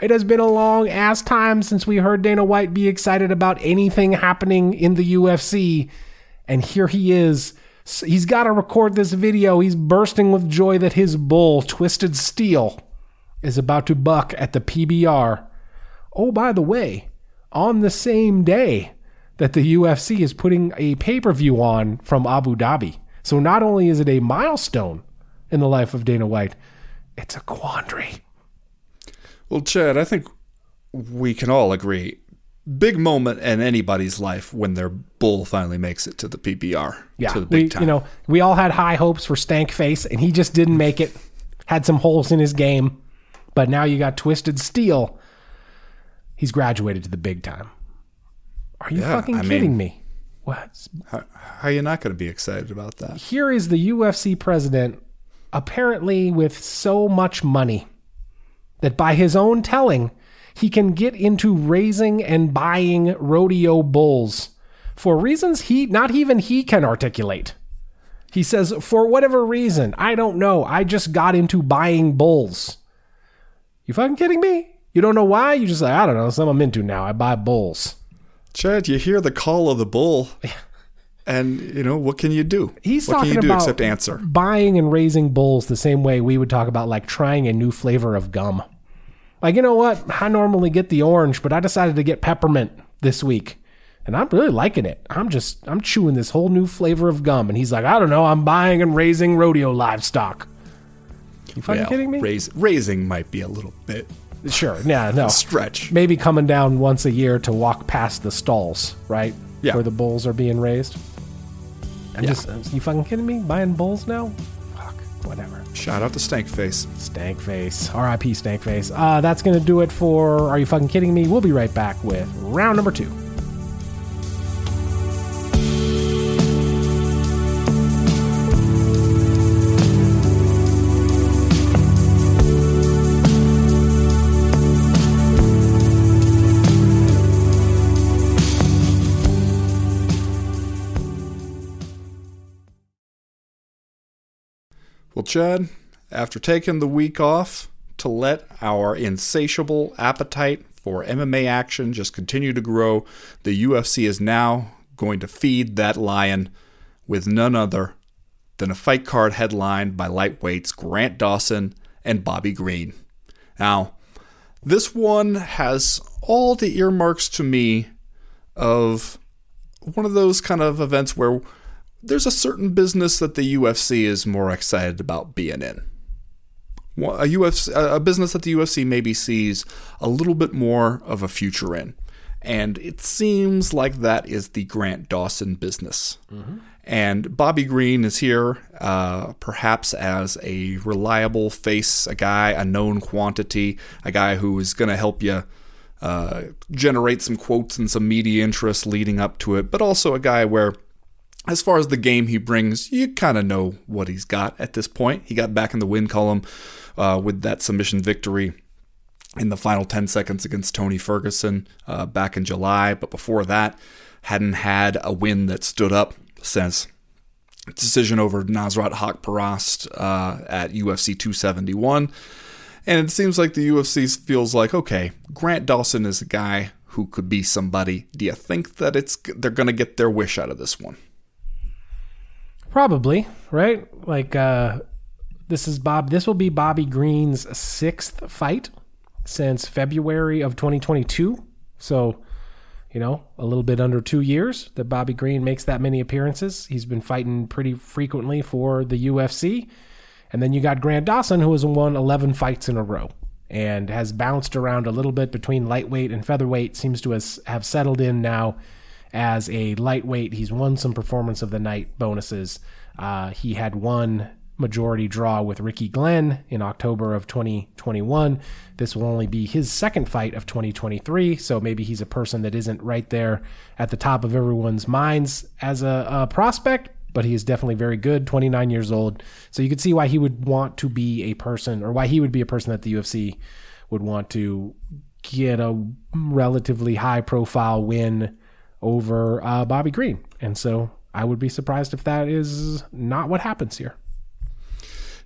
It has been a long ass time since we heard Dana White be excited about anything happening in the U F C. And here he is. He's got to record this video. He's bursting with joy that his bull, Twisted Steel, is about to buck at the P B R. Oh, by the way, on the same day that the U F C is putting a pay-per-view on from Abu Dhabi. So not only is it a milestone in the life of Dana White, it's a quandary. Well, Chad, I think we can all agree. Big moment in anybody's life when their bull finally makes it to the P B R. Yeah, to the big we, time. You know, we all had high hopes for Stank Face, and he just didn't make it. Had some holes in his game. But now you got Twisted Steel. He's graduated to the big time. Are you Yeah, fucking I kidding mean, me? What? How, how are you not going to be excited about that? Here is the U F C president, apparently with so much money that by his own telling, he can get into raising and buying rodeo bulls for reasons he, not even he can articulate. He says, for whatever reason, I don't know, I just got into buying bulls. You fucking kidding me? You don't know why? You just like, I don't know, something I'm into now. I buy bulls. Chad, you hear the call of the bull, and, you know, what can you do? He's what talking can you do about except answer? Buying and raising bulls the same way we would talk about, like, trying a new flavor of gum. Like, you know what? I normally get the orange, but I decided to get peppermint this week. And I'm really liking it. I'm just, I'm chewing this whole new flavor of gum. And he's like, I don't know, I'm buying and raising rodeo livestock. You fucking Well, kidding me? Raise, raising might be a little bit Sure, yeah, no. stretch. Maybe coming down once a year to walk past the stalls, right? Yeah. Where the bulls are being raised. I'm Yeah. just, you fucking kidding me? Buying bulls now? Fuck, whatever. Shout out to Stankface. Stankface. R I P Stankface. Uh, that's going to do it for Are You Fucking Kidding Me? We'll be right back with round number two. Well, Chad, after taking the week off to let our insatiable appetite for M M A action just continue to grow, the U F C is now going to feed that lion with none other than a fight card headlined by lightweights Grant Dawson and Bobby Green. Now, this one has all the earmarks to me of one of those kind of events where there's a certain business that the U F C is more excited about being in. A U F C, a business that the U F C maybe sees a little bit more of a future in. And it seems like that is the Grant Dawson business. Mm-hmm. And Bobby Green is here, uh, perhaps as a reliable face, a guy, a known quantity, a guy who is going to help you uh, generate some quotes and some media interest leading up to it, but also a guy where, as far as the game he brings, you kind of know what he's got at this point. He got back in the win column uh, with that submission victory in the final ten seconds against Tony Ferguson uh, back in July. But before that, hadn't had a win that stood up since decision over Nasrat Haqparast uh, at U F C two seventy-one. And it seems like the U F C feels like, okay, Grant Dawson is a guy who could be somebody. Do you think that it's they're going to get their wish out of this one? Probably, right? Like, uh, this is Bob. This will be Bobby Green's sixth fight since February of twenty twenty-two. So, you know, a little bit under two years that Bobby Green makes that many appearances. He's been fighting pretty frequently for the U F C. And then you got Grant Dawson, who has won eleven fights in a row and has bounced around a little bit between lightweight and featherweight, seems to have settled in now as a lightweight. He's won some performance of the night bonuses. Uh, he had one majority draw with Ricky Glenn in October of twenty twenty-one. This will only be his second fight of twenty twenty-three, so maybe he's a person that isn't right there at the top of everyone's minds as a, a prospect, but he is definitely very good, twenty-nine years old. So you could see why he would want to be a person, or why he would be a person that the U F C would want to get a relatively high-profile win over uh, Bobby Green. And so I would be surprised if that is not what happens here.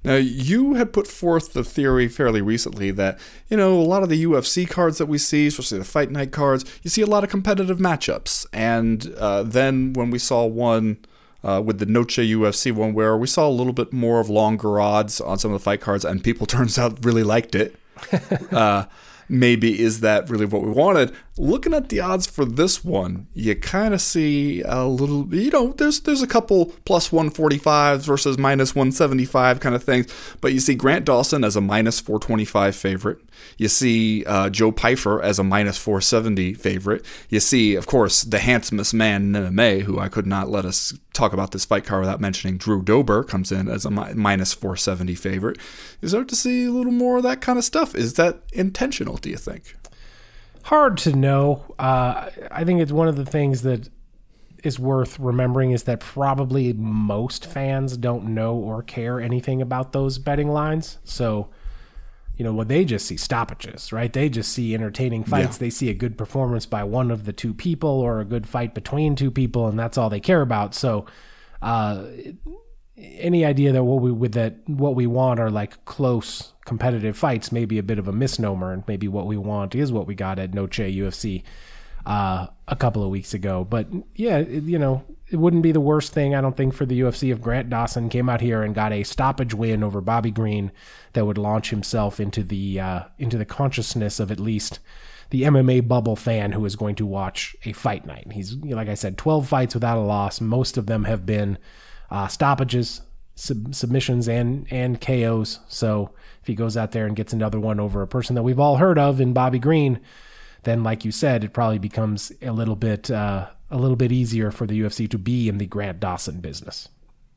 Now, you had put forth the theory fairly recently that, you know, a lot of the U F C cards that we see, especially the Fight Night cards, you see a lot of competitive matchups. And uh, then when we saw one uh, with the Noche U F C one where we saw a little bit more of longer odds on some of the fight cards, and people, turns out, really liked it. uh, maybe is that really what we wanted? Looking at the odds for this one, you kind of see a little, you know, there's there's a couple plus one forty-fives versus minus one seventy-five kind of things, but you see Grant Dawson as a minus four twenty-five favorite. You see uh, Joe Pyfer as a minus four seventy favorite. You see, of course, the handsomest man in M M A, who I could not let us talk about this fight card without mentioning, Drew Dober, comes in as a mi- minus four seventy favorite. You start to see a little more of that kind of stuff. Is that intentional, do you think? Hard to know. Uh, I think it's one of the things that is worth remembering is that probably most fans don't know or care anything about those betting lines. So, you know, what they just see stoppages, right? They just see entertaining fights. Yeah. They see a good performance by one of the two people or a good fight between two people, and that's all they care about. So, uh, any idea that what we with that what we want are like close competitive fights may be a bit of a misnomer, and maybe what we want is what we got at Noche U F C uh, a couple of weeks ago. But yeah, it, you know, it wouldn't be the worst thing, I don't think, for the U F C if Grant Dawson came out here and got a stoppage win over Bobby Green that would launch himself into the uh, into the consciousness of at least the M M A bubble fan who is going to watch a fight night. He's, like I said, twelve fights without a loss. Most of them have been uh, stoppages, sub- submissions, and and K Os. So if he goes out there and gets another one over a person that we've all heard of in Bobby Green, then, like you said, it probably becomes a little bit uh, a little bit easier for the U F C to be in the Grant Dawson business.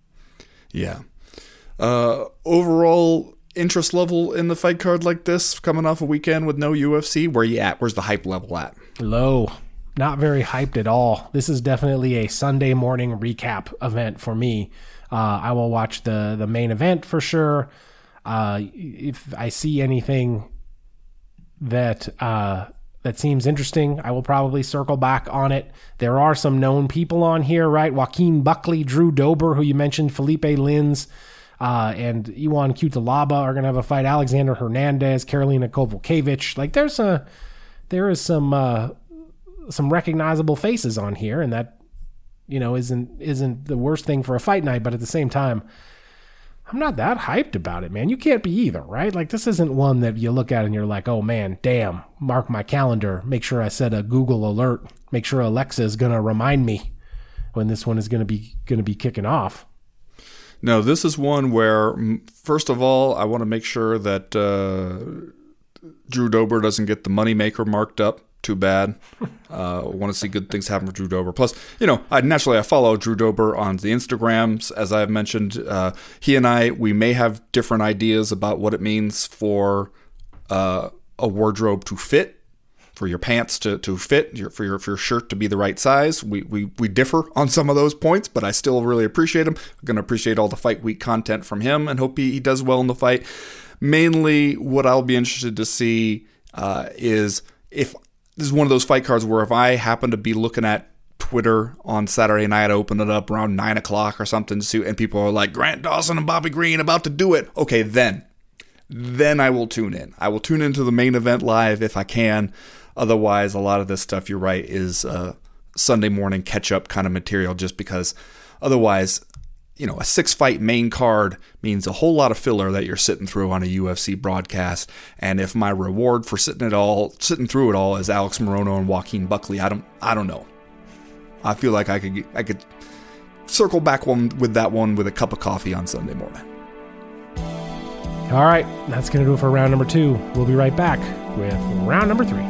Yeah. Uh, overall interest level in the fight card like this, coming off a weekend with no U F C, where you at? Where's the hype level at? Low. Not very hyped at all. This is definitely a Sunday morning recap event for me. Uh, I will watch the the main event for sure. Uh, if I see anything that uh, that seems interesting, I will probably circle back on it. There are some known people on here, right? Joaquin Buckley, Drew Dober, who you mentioned, Felipe Lins, uh, and Iwan Cutelaba are going to have a fight. Alexander Hernandez, Karolina Kowalkiewicz. Like, there's a there is some uh, some recognizable faces on here, and that, you know, isn't isn't the worst thing for a fight night. But at the same time, I'm not that hyped about it, man. You can't be either, right? Like, this isn't one that you look at and you're like, oh man, damn, mark my calendar. Make sure I set a Google alert. Make sure Alexa is going to remind me when this one is going to be going to be kicking off. No, this is one where, first of all, I want to make sure that uh, Drew Dober doesn't get the moneymaker marked up. Too bad. Uh, want to see good things happen for Drew Dober. Plus, you know, I naturally I follow Drew Dober on the Instagrams, as I've mentioned. Uh, he and I, we may have different ideas about what it means for uh, a wardrobe to fit, for your pants to, to fit, your, for your for your shirt to be the right size. We we we differ on some of those points, but I still really appreciate him. I'm going to appreciate all the Fight Week content from him and hope he, he does well in the fight. Mainly, what I'll be interested to see uh, is if this is one of those fight cards where if I happen to be looking at Twitter on Saturday night, I open it up around nine o'clock or something, and people are like, Grant Dawson and Bobby Green about to do it. Okay, then. Then I will tune in. I will tune into the main event live if I can. Otherwise, a lot of this stuff, you're right, is uh, Sunday morning catch-up kind of material, just because otherwise, you know, a six-fight main card means a whole lot of filler that you're sitting through on a U F C broadcast. And if my reward for sitting it all, sitting through it all, is Alex Morono and Joaquin Buckley, I don't, I don't know. I feel like I could, I could circle back one with that one with a cup of coffee on Sunday morning. All right, that's gonna do it for round number two. We'll be right back with round number three.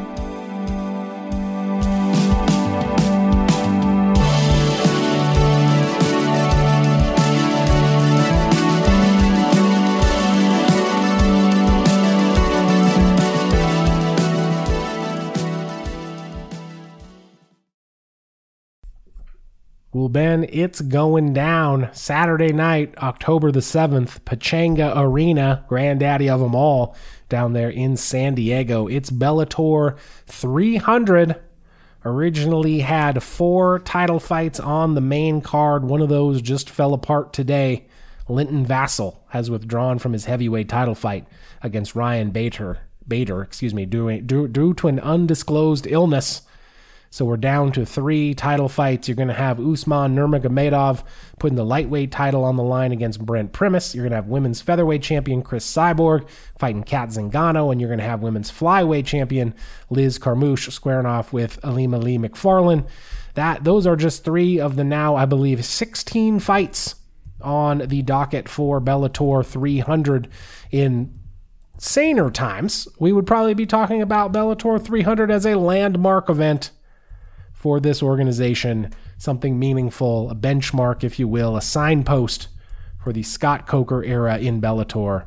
Well, Ben, it's going down Saturday night, October the seventh, Pechanga Arena, granddaddy of them all, down there in San Diego. It's Bellator three hundred. Originally had four title fights on the main card. One of those just fell apart today Linton Vassell has withdrawn from his heavyweight title fight against Ryan Bader, Bader, excuse me, due, due, due to an undisclosed illness. So we're down to three title fights. You're going to have Usman Nurmagomedov putting the lightweight title on the line against Brent Primus. You're going to have women's featherweight champion Chris Cyborg fighting Kat Zingano, and you're going to have women's flyweight champion Liz Carmouche squaring off with Alima Lee McFarlane. That those are just three of the now, I believe, sixteen fights on the docket for Bellator three hundred. In saner times, we would probably be talking about Bellator three hundred as a landmark event for this organization, something meaningful, a benchmark, if you will, a signpost for the Scott Coker era in Bellator.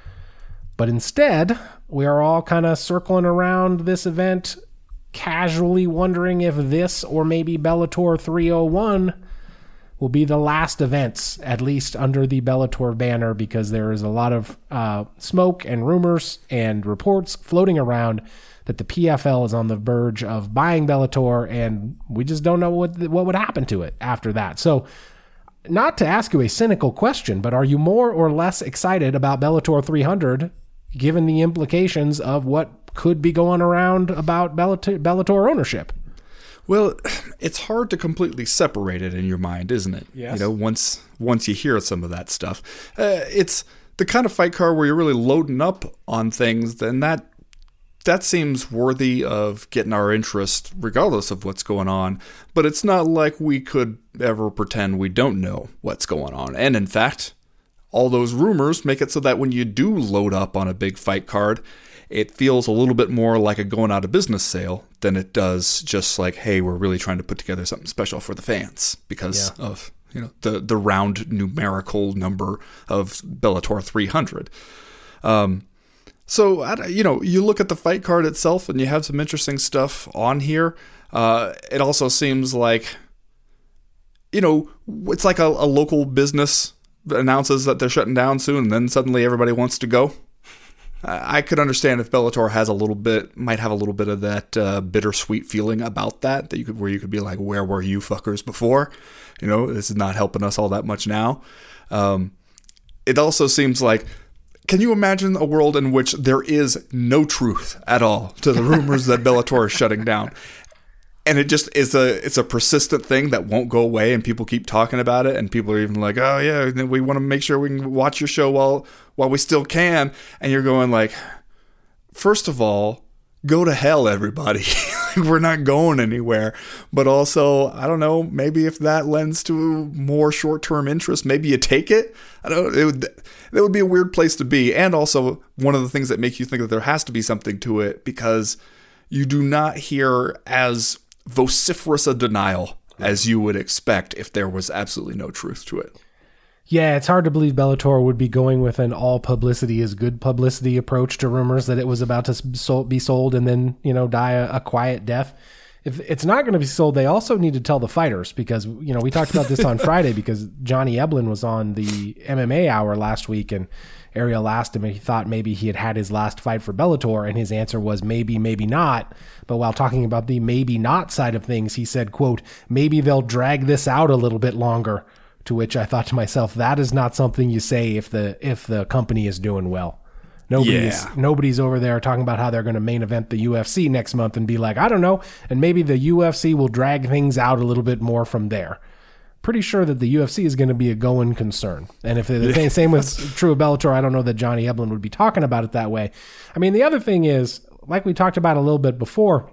But instead, we are all kind of circling around this event, casually wondering if this or maybe Bellator three oh one will be the last events, at least under the Bellator banner, because there is a lot of uh, smoke and rumors and reports floating around that the P F L is on the verge of buying Bellator, and we just don't know what what would happen to it after that. So, not to ask you a cynical question, but are you more or less excited about Bellator three hundred, given the implications of what could be going around about Bellator, Bellator ownership? Well, it's hard to completely separate it in your mind, isn't it? Yes. You know, once once you hear some of that stuff, uh, it's the kind of fight card where you're really loading up on things, then that that seems worthy of getting our interest regardless of what's going on. But it's not like we could ever pretend we don't know what's going on. And in fact, all those rumors make it so that when you do load up on a big fight card, it feels a little bit more like a going out of business sale than it does just like, hey, we're really trying to put together something special for the fans because yeah. of, you know, the, the round numerical number of Bellator three hundred. Um, so, you know, you look at the fight card itself and you have some interesting stuff on here. Uh, it also seems like, you know, it's like a, a local business announces that they're shutting down soon and then suddenly everybody wants to go. I could understand if Bellator has a little bit, might have a little bit of that uh, bittersweet feeling about that, that you could, where you could be like, where were you fuckers before? You know, this is not helping us all that much now. Um, it also seems like, can you imagine a world in which there is no truth at all to the rumors that Bellator is shutting down? And it just is a, it's a persistent thing that won't go away and people keep talking about it and people are even like, oh yeah, we want to make sure we can watch your show while, while we still can. And you're going like, first of all, go to hell, everybody. We're not going anywhere. But also, I don't know, maybe if that lends to more short-term interest, maybe you take it. I don't it would, that would be a weird place to be. And also one of the things that make you think that there has to be something to it because you do not hear as vociferous a denial as you would expect if there was absolutely no truth to it. Yeah, it's hard to believe Bellator would be going with an all publicity is good publicity approach to rumors that it was about to be sold and then, you know, die a, a quiet death. If it's not going to be sold, they also need to tell the fighters because, you know, we talked about this on Friday because Johnny Eblin was on the M M A Hour last week and Ariel asked him if he thought maybe he had had his last fight for Bellator, and his answer was maybe, maybe not. But while talking about the maybe not side of things, he said, quote, maybe they'll drag this out a little bit longer, to which I thought to myself, that is not something you say if the if the company is doing well. Nobody's, yeah. nobody's over there talking about how they're going to main event the U F C next month and be like, I don't know, and maybe the U F C will drag things out a little bit more from there. Pretty sure that the U F C is going to be a going concern. And if the yeah. same was true of Bellator, I don't know that Johnny Eblin would be talking about it that way. I mean, the other thing is, like we talked about a little bit before,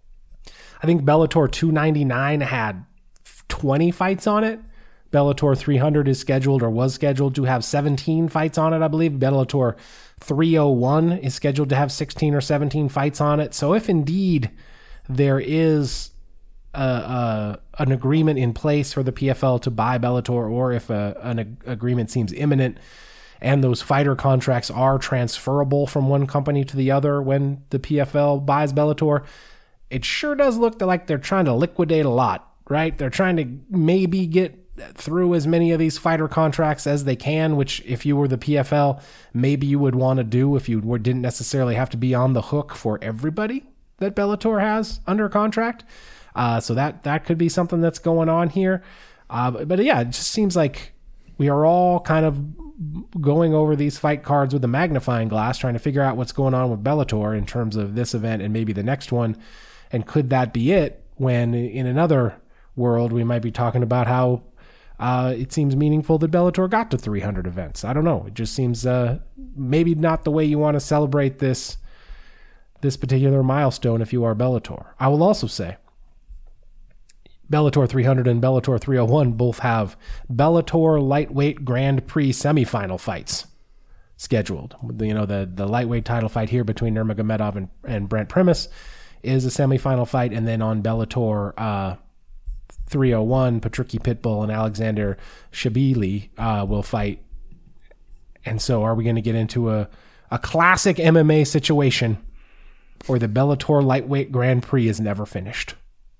I think Bellator two ninety-nine had twenty fights on it. Bellator three hundred is scheduled or was scheduled to have seventeen fights on it, I believe. Bellator three oh one is scheduled to have sixteen or seventeen fights on it. So if indeed there is a, a, an agreement in place for the P F L to buy Bellator, or if a, an a, agreement seems imminent and those fighter contracts are transferable from one company to the other when the P F L buys Bellator, it sure does look like they're trying to liquidate a lot, right? They're trying to maybe get through as many of these fighter contracts as they can, which if you were the P F L, maybe you would want to do if you didn't necessarily have to be on the hook for everybody that Bellator has under contract. Uh, so that, that could be something that's going on here. Uh, but, but yeah, it just seems like we are all kind of going over these fight cards with a magnifying glass, trying to figure out what's going on with Bellator in terms of this event and maybe the next one. And could that be it, when in another world we might be talking about how uh, it seems meaningful that Bellator got to three hundred events. I don't know. It just seems uh, maybe not the way you want to celebrate this this particular milestone if you are Bellator. I will also say Bellator three hundred and Bellator three oh one both have Bellator lightweight Grand Prix semifinal fights scheduled. You know, the, the lightweight title fight here between Nurmagomedov and, and Brent Primus is a semifinal fight. And then on Bellator uh, three oh one, Patricky Pitbull and Alexander Shabili uh, will fight. And so are we going to get into a, a classic M M A situation where the Bellator lightweight Grand Prix is never finished?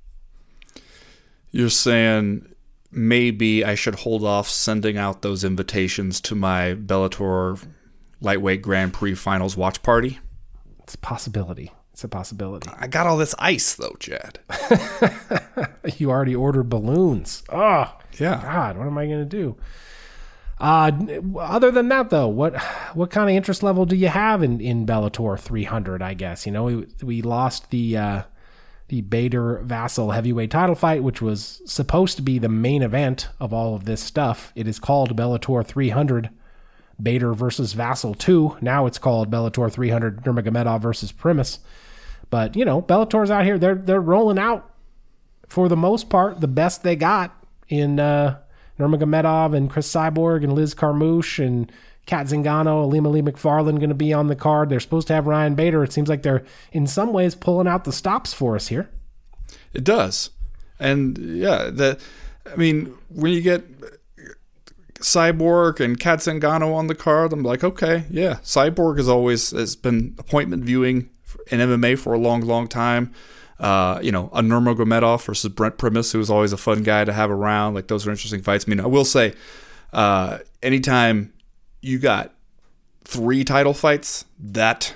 You're saying maybe I should hold off sending out those invitations to my Bellator lightweight Grand Prix finals watch party? It's a possibility. It's a possibility. I got all this ice, though, Chad. You already ordered balloons. Oh, yeah. God, what am I going to do? Uh, other than that, though, what what kind of interest level do you have in, in Bellator three hundred, I guess? You know, we, we lost the uh, the Bader Vassal heavyweight title fight, which was supposed to be the main event of all of this stuff. It is called Bellator three hundred, Bader versus Vassal two. Now it's called Bellator three hundred, Nurmagomedov versus Primus. But, you know, Bellator's out here. They're they're rolling out, for the most part, the best they got in uh, Nurmagomedov and Chris Cyborg and Liz Carmouche and Kat Zingano, Alima Lee McFarland going to be on the card. They're supposed to have Ryan Bader. It seems like they're, in some ways, pulling out the stops for us here. It does. And, yeah, the, I mean, when you get Cyborg and Kat Zingano on the card, I'm like, okay, yeah. Cyborg has always has been appointment viewing in M M A for a long, long time. Uh, you know, a Nurmagomedov versus Brent Primus, who was always a fun guy to have around. Like, those are interesting fights. I mean, I will say, uh, anytime you got three title fights, that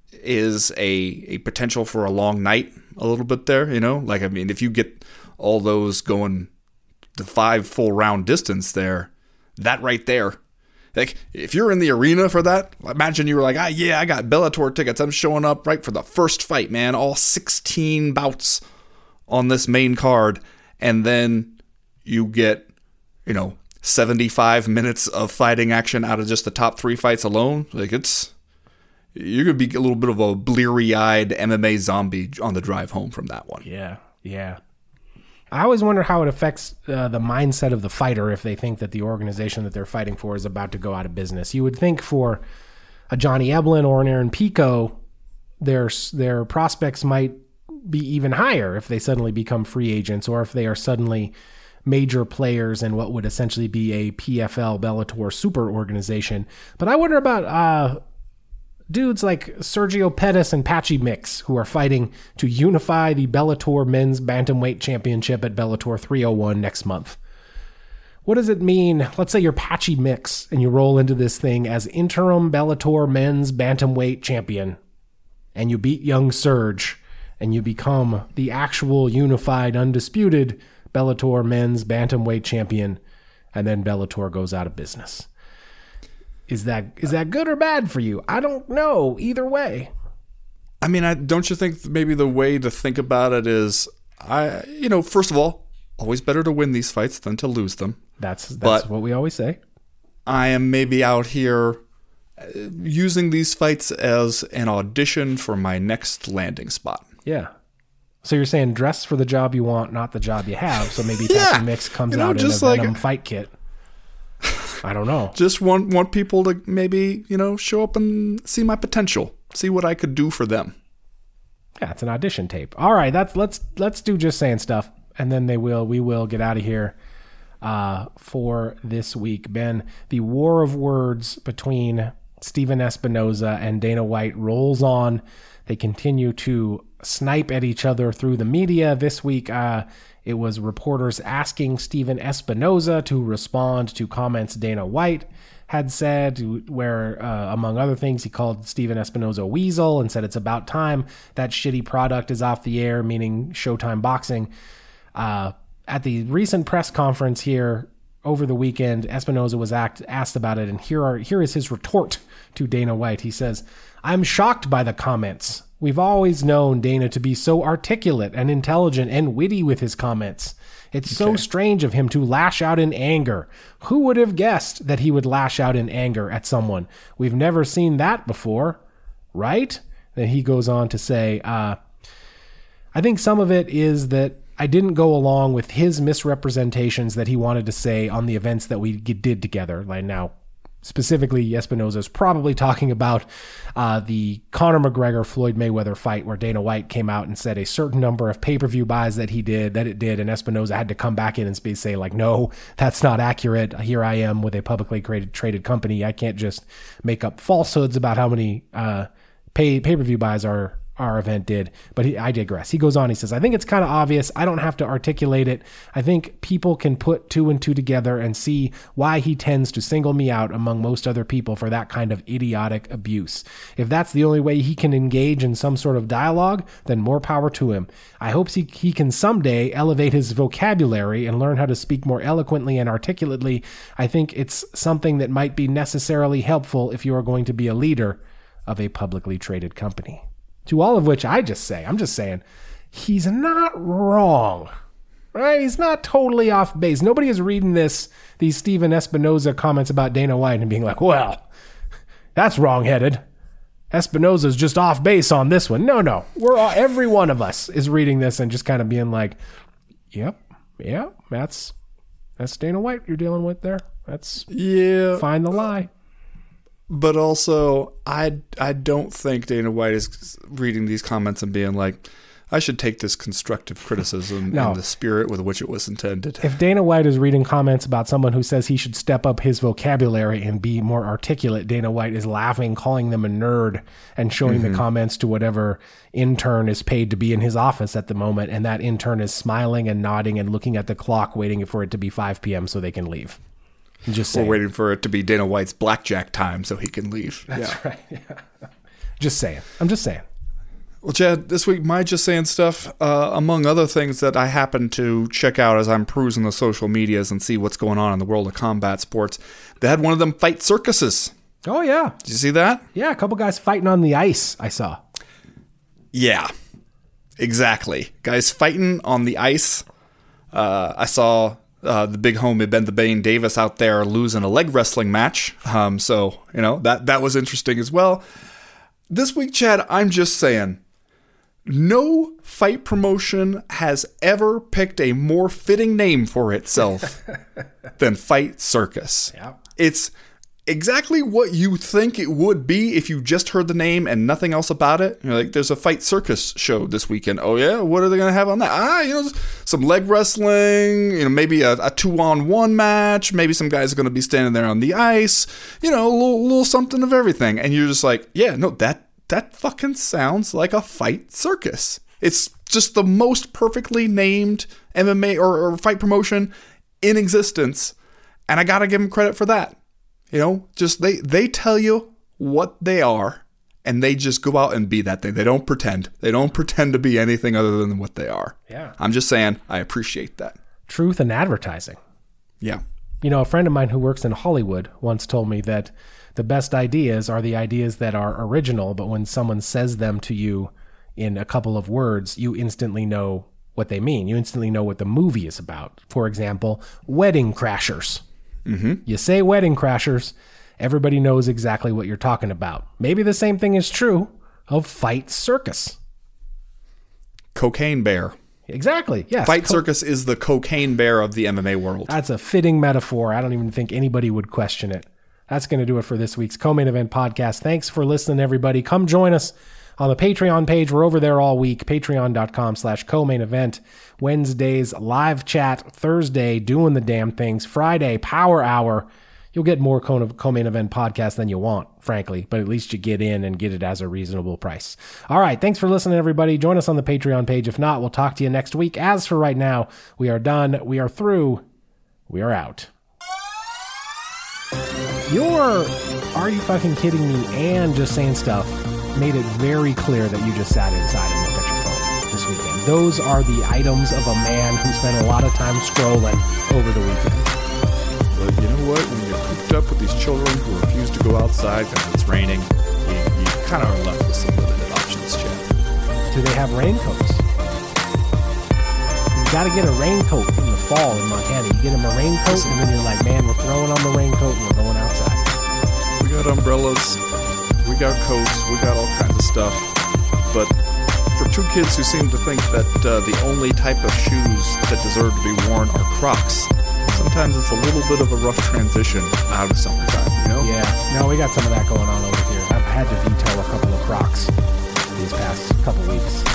is a, a potential for a long night a little bit there, you know? Like, I mean, if you get all those going the five full round distance there, that right there, like, if you're in the arena for that, imagine you were like, ah, yeah, I got Bellator tickets. I'm showing up right for the first fight, man. All sixteen bouts on this main card. And then you get, you know, seventy-five minutes of fighting action out of just the top three fights alone. Like, it's, you're going to be a little bit of a bleary-eyed M M A zombie on the drive home from that one. Yeah, yeah. I always wonder how it affects uh, the mindset of the fighter if they think that the organization that they're fighting for is about to go out of business. You would think for a Johnny Eblin or an Aaron Pico, their their prospects might be even higher if they suddenly become free agents or if they are suddenly major players in what would essentially be a P F L Bellator super organization. But I wonder about uh, dudes like Sergio Pettis and Patchy Mix, who are fighting to unify the Bellator Men's Bantamweight Championship at Bellator three oh one next month. What does it mean? Let's say you're Patchy Mix and you roll into this thing as interim Bellator Men's Bantamweight Champion, and you beat young Serge, and you become the actual unified, undisputed Bellator Men's Bantamweight Champion, and then Bellator goes out of business. Is that is that good or bad for you? I don't know. Either way. I mean, I, don't you think maybe the way to think about it is, I you know, first of all, always better to win these fights than to lose them. That's that's but what we always say. I am maybe out here using these fights as an audition for my next landing spot. Yeah. So you're saying dress for the job you want, not the job you have. So maybe yeah. Patchy Mix comes you know, out in a like Venom fight kit. I don't know. Just want want people to maybe, you know, show up and see my potential, see what I could do for them. Yeah, it's an audition tape. All right, that's let's let's do just saying stuff, and then they will we will get out of here uh, for this week. Ben, the war of words between Stephen Espinoza and Dana White rolls on. They continue to snipe at each other through the media. This week, uh, it was reporters asking Stephen Espinoza to respond to comments Dana White had said, where, uh, among other things, he called Stephen Espinoza a weasel and said it's about time that shitty product is off the air, meaning Showtime Boxing. Uh, at the recent press conference here, over the weekend, Espinoza was act, asked about it, and here are here is his retort to Dana White. He says, "I'm shocked by the comments. We've always known Dana to be so articulate and intelligent and witty with his comments. It's okay. So strange of him to lash out in anger. Who would have guessed that he would lash out in anger at someone? We've never seen that before, right?" Then he goes on to say, uh, I think some of it is that I didn't go along with his misrepresentations that he wanted to say on the events that we did together. Like now, specifically, Espinoza is probably talking about uh, the Conor McGregor-Floyd Mayweather fight where Dana White came out and said a certain number of pay-per-view buys that he did, that it did, and Espinoza had to come back in and say, like, no, that's not accurate. Here I am with a publicly traded, traded company. I can't just make up falsehoods about how many uh, pay, pay-per-view buys are our event did, but he, I digress. He goes on, he says, I think it's kind of obvious. I don't have to articulate it. I think people can put two and two together and see why he tends to single me out among most other people for that kind of idiotic abuse. If that's the only way he can engage in some sort of dialogue, then more power to him. I hope he, he can someday elevate his vocabulary and learn how to speak more eloquently and articulately. I think it's something that might be necessarily helpful if you are going to be a leader of a publicly traded company. To all of which I just say, I'm just saying, he's not wrong, right? He's not totally off base. Nobody is reading this, these Steven Espinoza comments about Dana White and being like, well, that's wrong-headed. Espinoza's just off base on this one. No, no. We're all, every one of us is reading this and just kind of being like, yep, yeah, that's that's Dana White you're dealing with there. That's, yeah, find the lie. But also, I, I don't think Dana White is reading these comments and being like, I should take this constructive criticism no. in the spirit with which it was intended. If Dana White is reading comments about someone who says he should step up his vocabulary and be more articulate, Dana White is laughing, calling them a nerd, and showing mm-hmm. the comments to whatever intern is paid to be in his office at the moment, and that intern is smiling and nodding and looking at the clock, waiting for it to be five p.m. so they can leave. Just We're waiting for it to be Dana White's blackjack time so he can leave. That's yeah. right. Yeah. Just saying. I'm just saying. Well, Chad, this week, my Just Saying stuff, uh, among other things that I happen to check out as I'm perusing the social medias and see what's going on in the world of combat sports, they had one of them fight circuses. Oh, yeah. Did you see that? Yeah, a couple guys fighting on the ice, I saw. Yeah, exactly. Guys fighting on the ice. Uh, I saw... Uh, the big homie Ben the Bane Davis out there losing a leg wrestling match. Um, so, you know, that, that was interesting as well. This week, Chad, I'm just saying, no fight promotion has ever picked a more fitting name for itself than Fight Circus. Yeah. It's exactly what you think it would be if you just heard the name and nothing else about it. You're like, there's a Fight Circus show this weekend. Oh yeah, what are they gonna have on that? Ah, you know, some leg wrestling. You know, maybe a, a two-on-one match. Maybe some guys are gonna be standing there on the ice. You know, a little, little something of everything. And you're just like, yeah, no, that that fucking sounds like a Fight Circus. It's just the most perfectly named M M A or, or fight promotion in existence, and I gotta give them credit for that. You know, just they, they tell you what they are, and they just go out and be that thing. They don't pretend. They don't pretend to be anything other than what they are. Yeah. I'm just saying, I appreciate that. Truth and advertising. Yeah. You know, a friend of mine who works in Hollywood once told me that the best ideas are the ideas that are original, but when someone says them to you in a couple of words, you instantly know what they mean. You instantly know what the movie is about. For example, Wedding Crashers. Mm-hmm. You say Wedding Crashers, everybody knows exactly what you're talking about. Maybe the same thing is true of Fight Circus. Cocaine Bear. Exactly, yes. Fight Co- Circus is the cocaine bear of the M M A world. That's a fitting metaphor. I don't even think anybody would question it. That's going to do it for this week's Co-Main Event podcast. Thanks for listening, everybody. Come join us on the Patreon page. We're over there all week. Patreon.com slash co-main event. Wednesdays, live chat. Thursday, doing the damn things. Friday, power hour. You'll get more Co-Main Event podcast than you want, frankly, but at least you get in and get it as a reasonable price. All right. Thanks for listening, everybody. Join us on the Patreon page. If not, we'll talk to you next week. As for right now, we are done. We are through. We are out. Your Are You Fucking Kidding Me and Just Saying Stuff made it very clear that you just sat inside and looked at your phone this weekend. Those are the items of a man who spent a lot of time scrolling over the weekend. what? When you're cooped up with these children who refuse to go outside because it's raining, you, you kind of are left with some limited options, Chad. Do they have raincoats? You got to get a raincoat in the fall in Montana. You get them a raincoat, and then you're like, man, we're throwing on the raincoat and we're going outside. We got umbrellas, we got coats, we got all kinds of stuff. But for two kids who seem to think that uh, the only type of shoes that deserve to be worn are Crocs, sometimes it's a little bit of a rough transition out of summertime, you know? Yeah, no, we got some of that going on over here. I've had to detail a couple of Crocs these past couple weeks.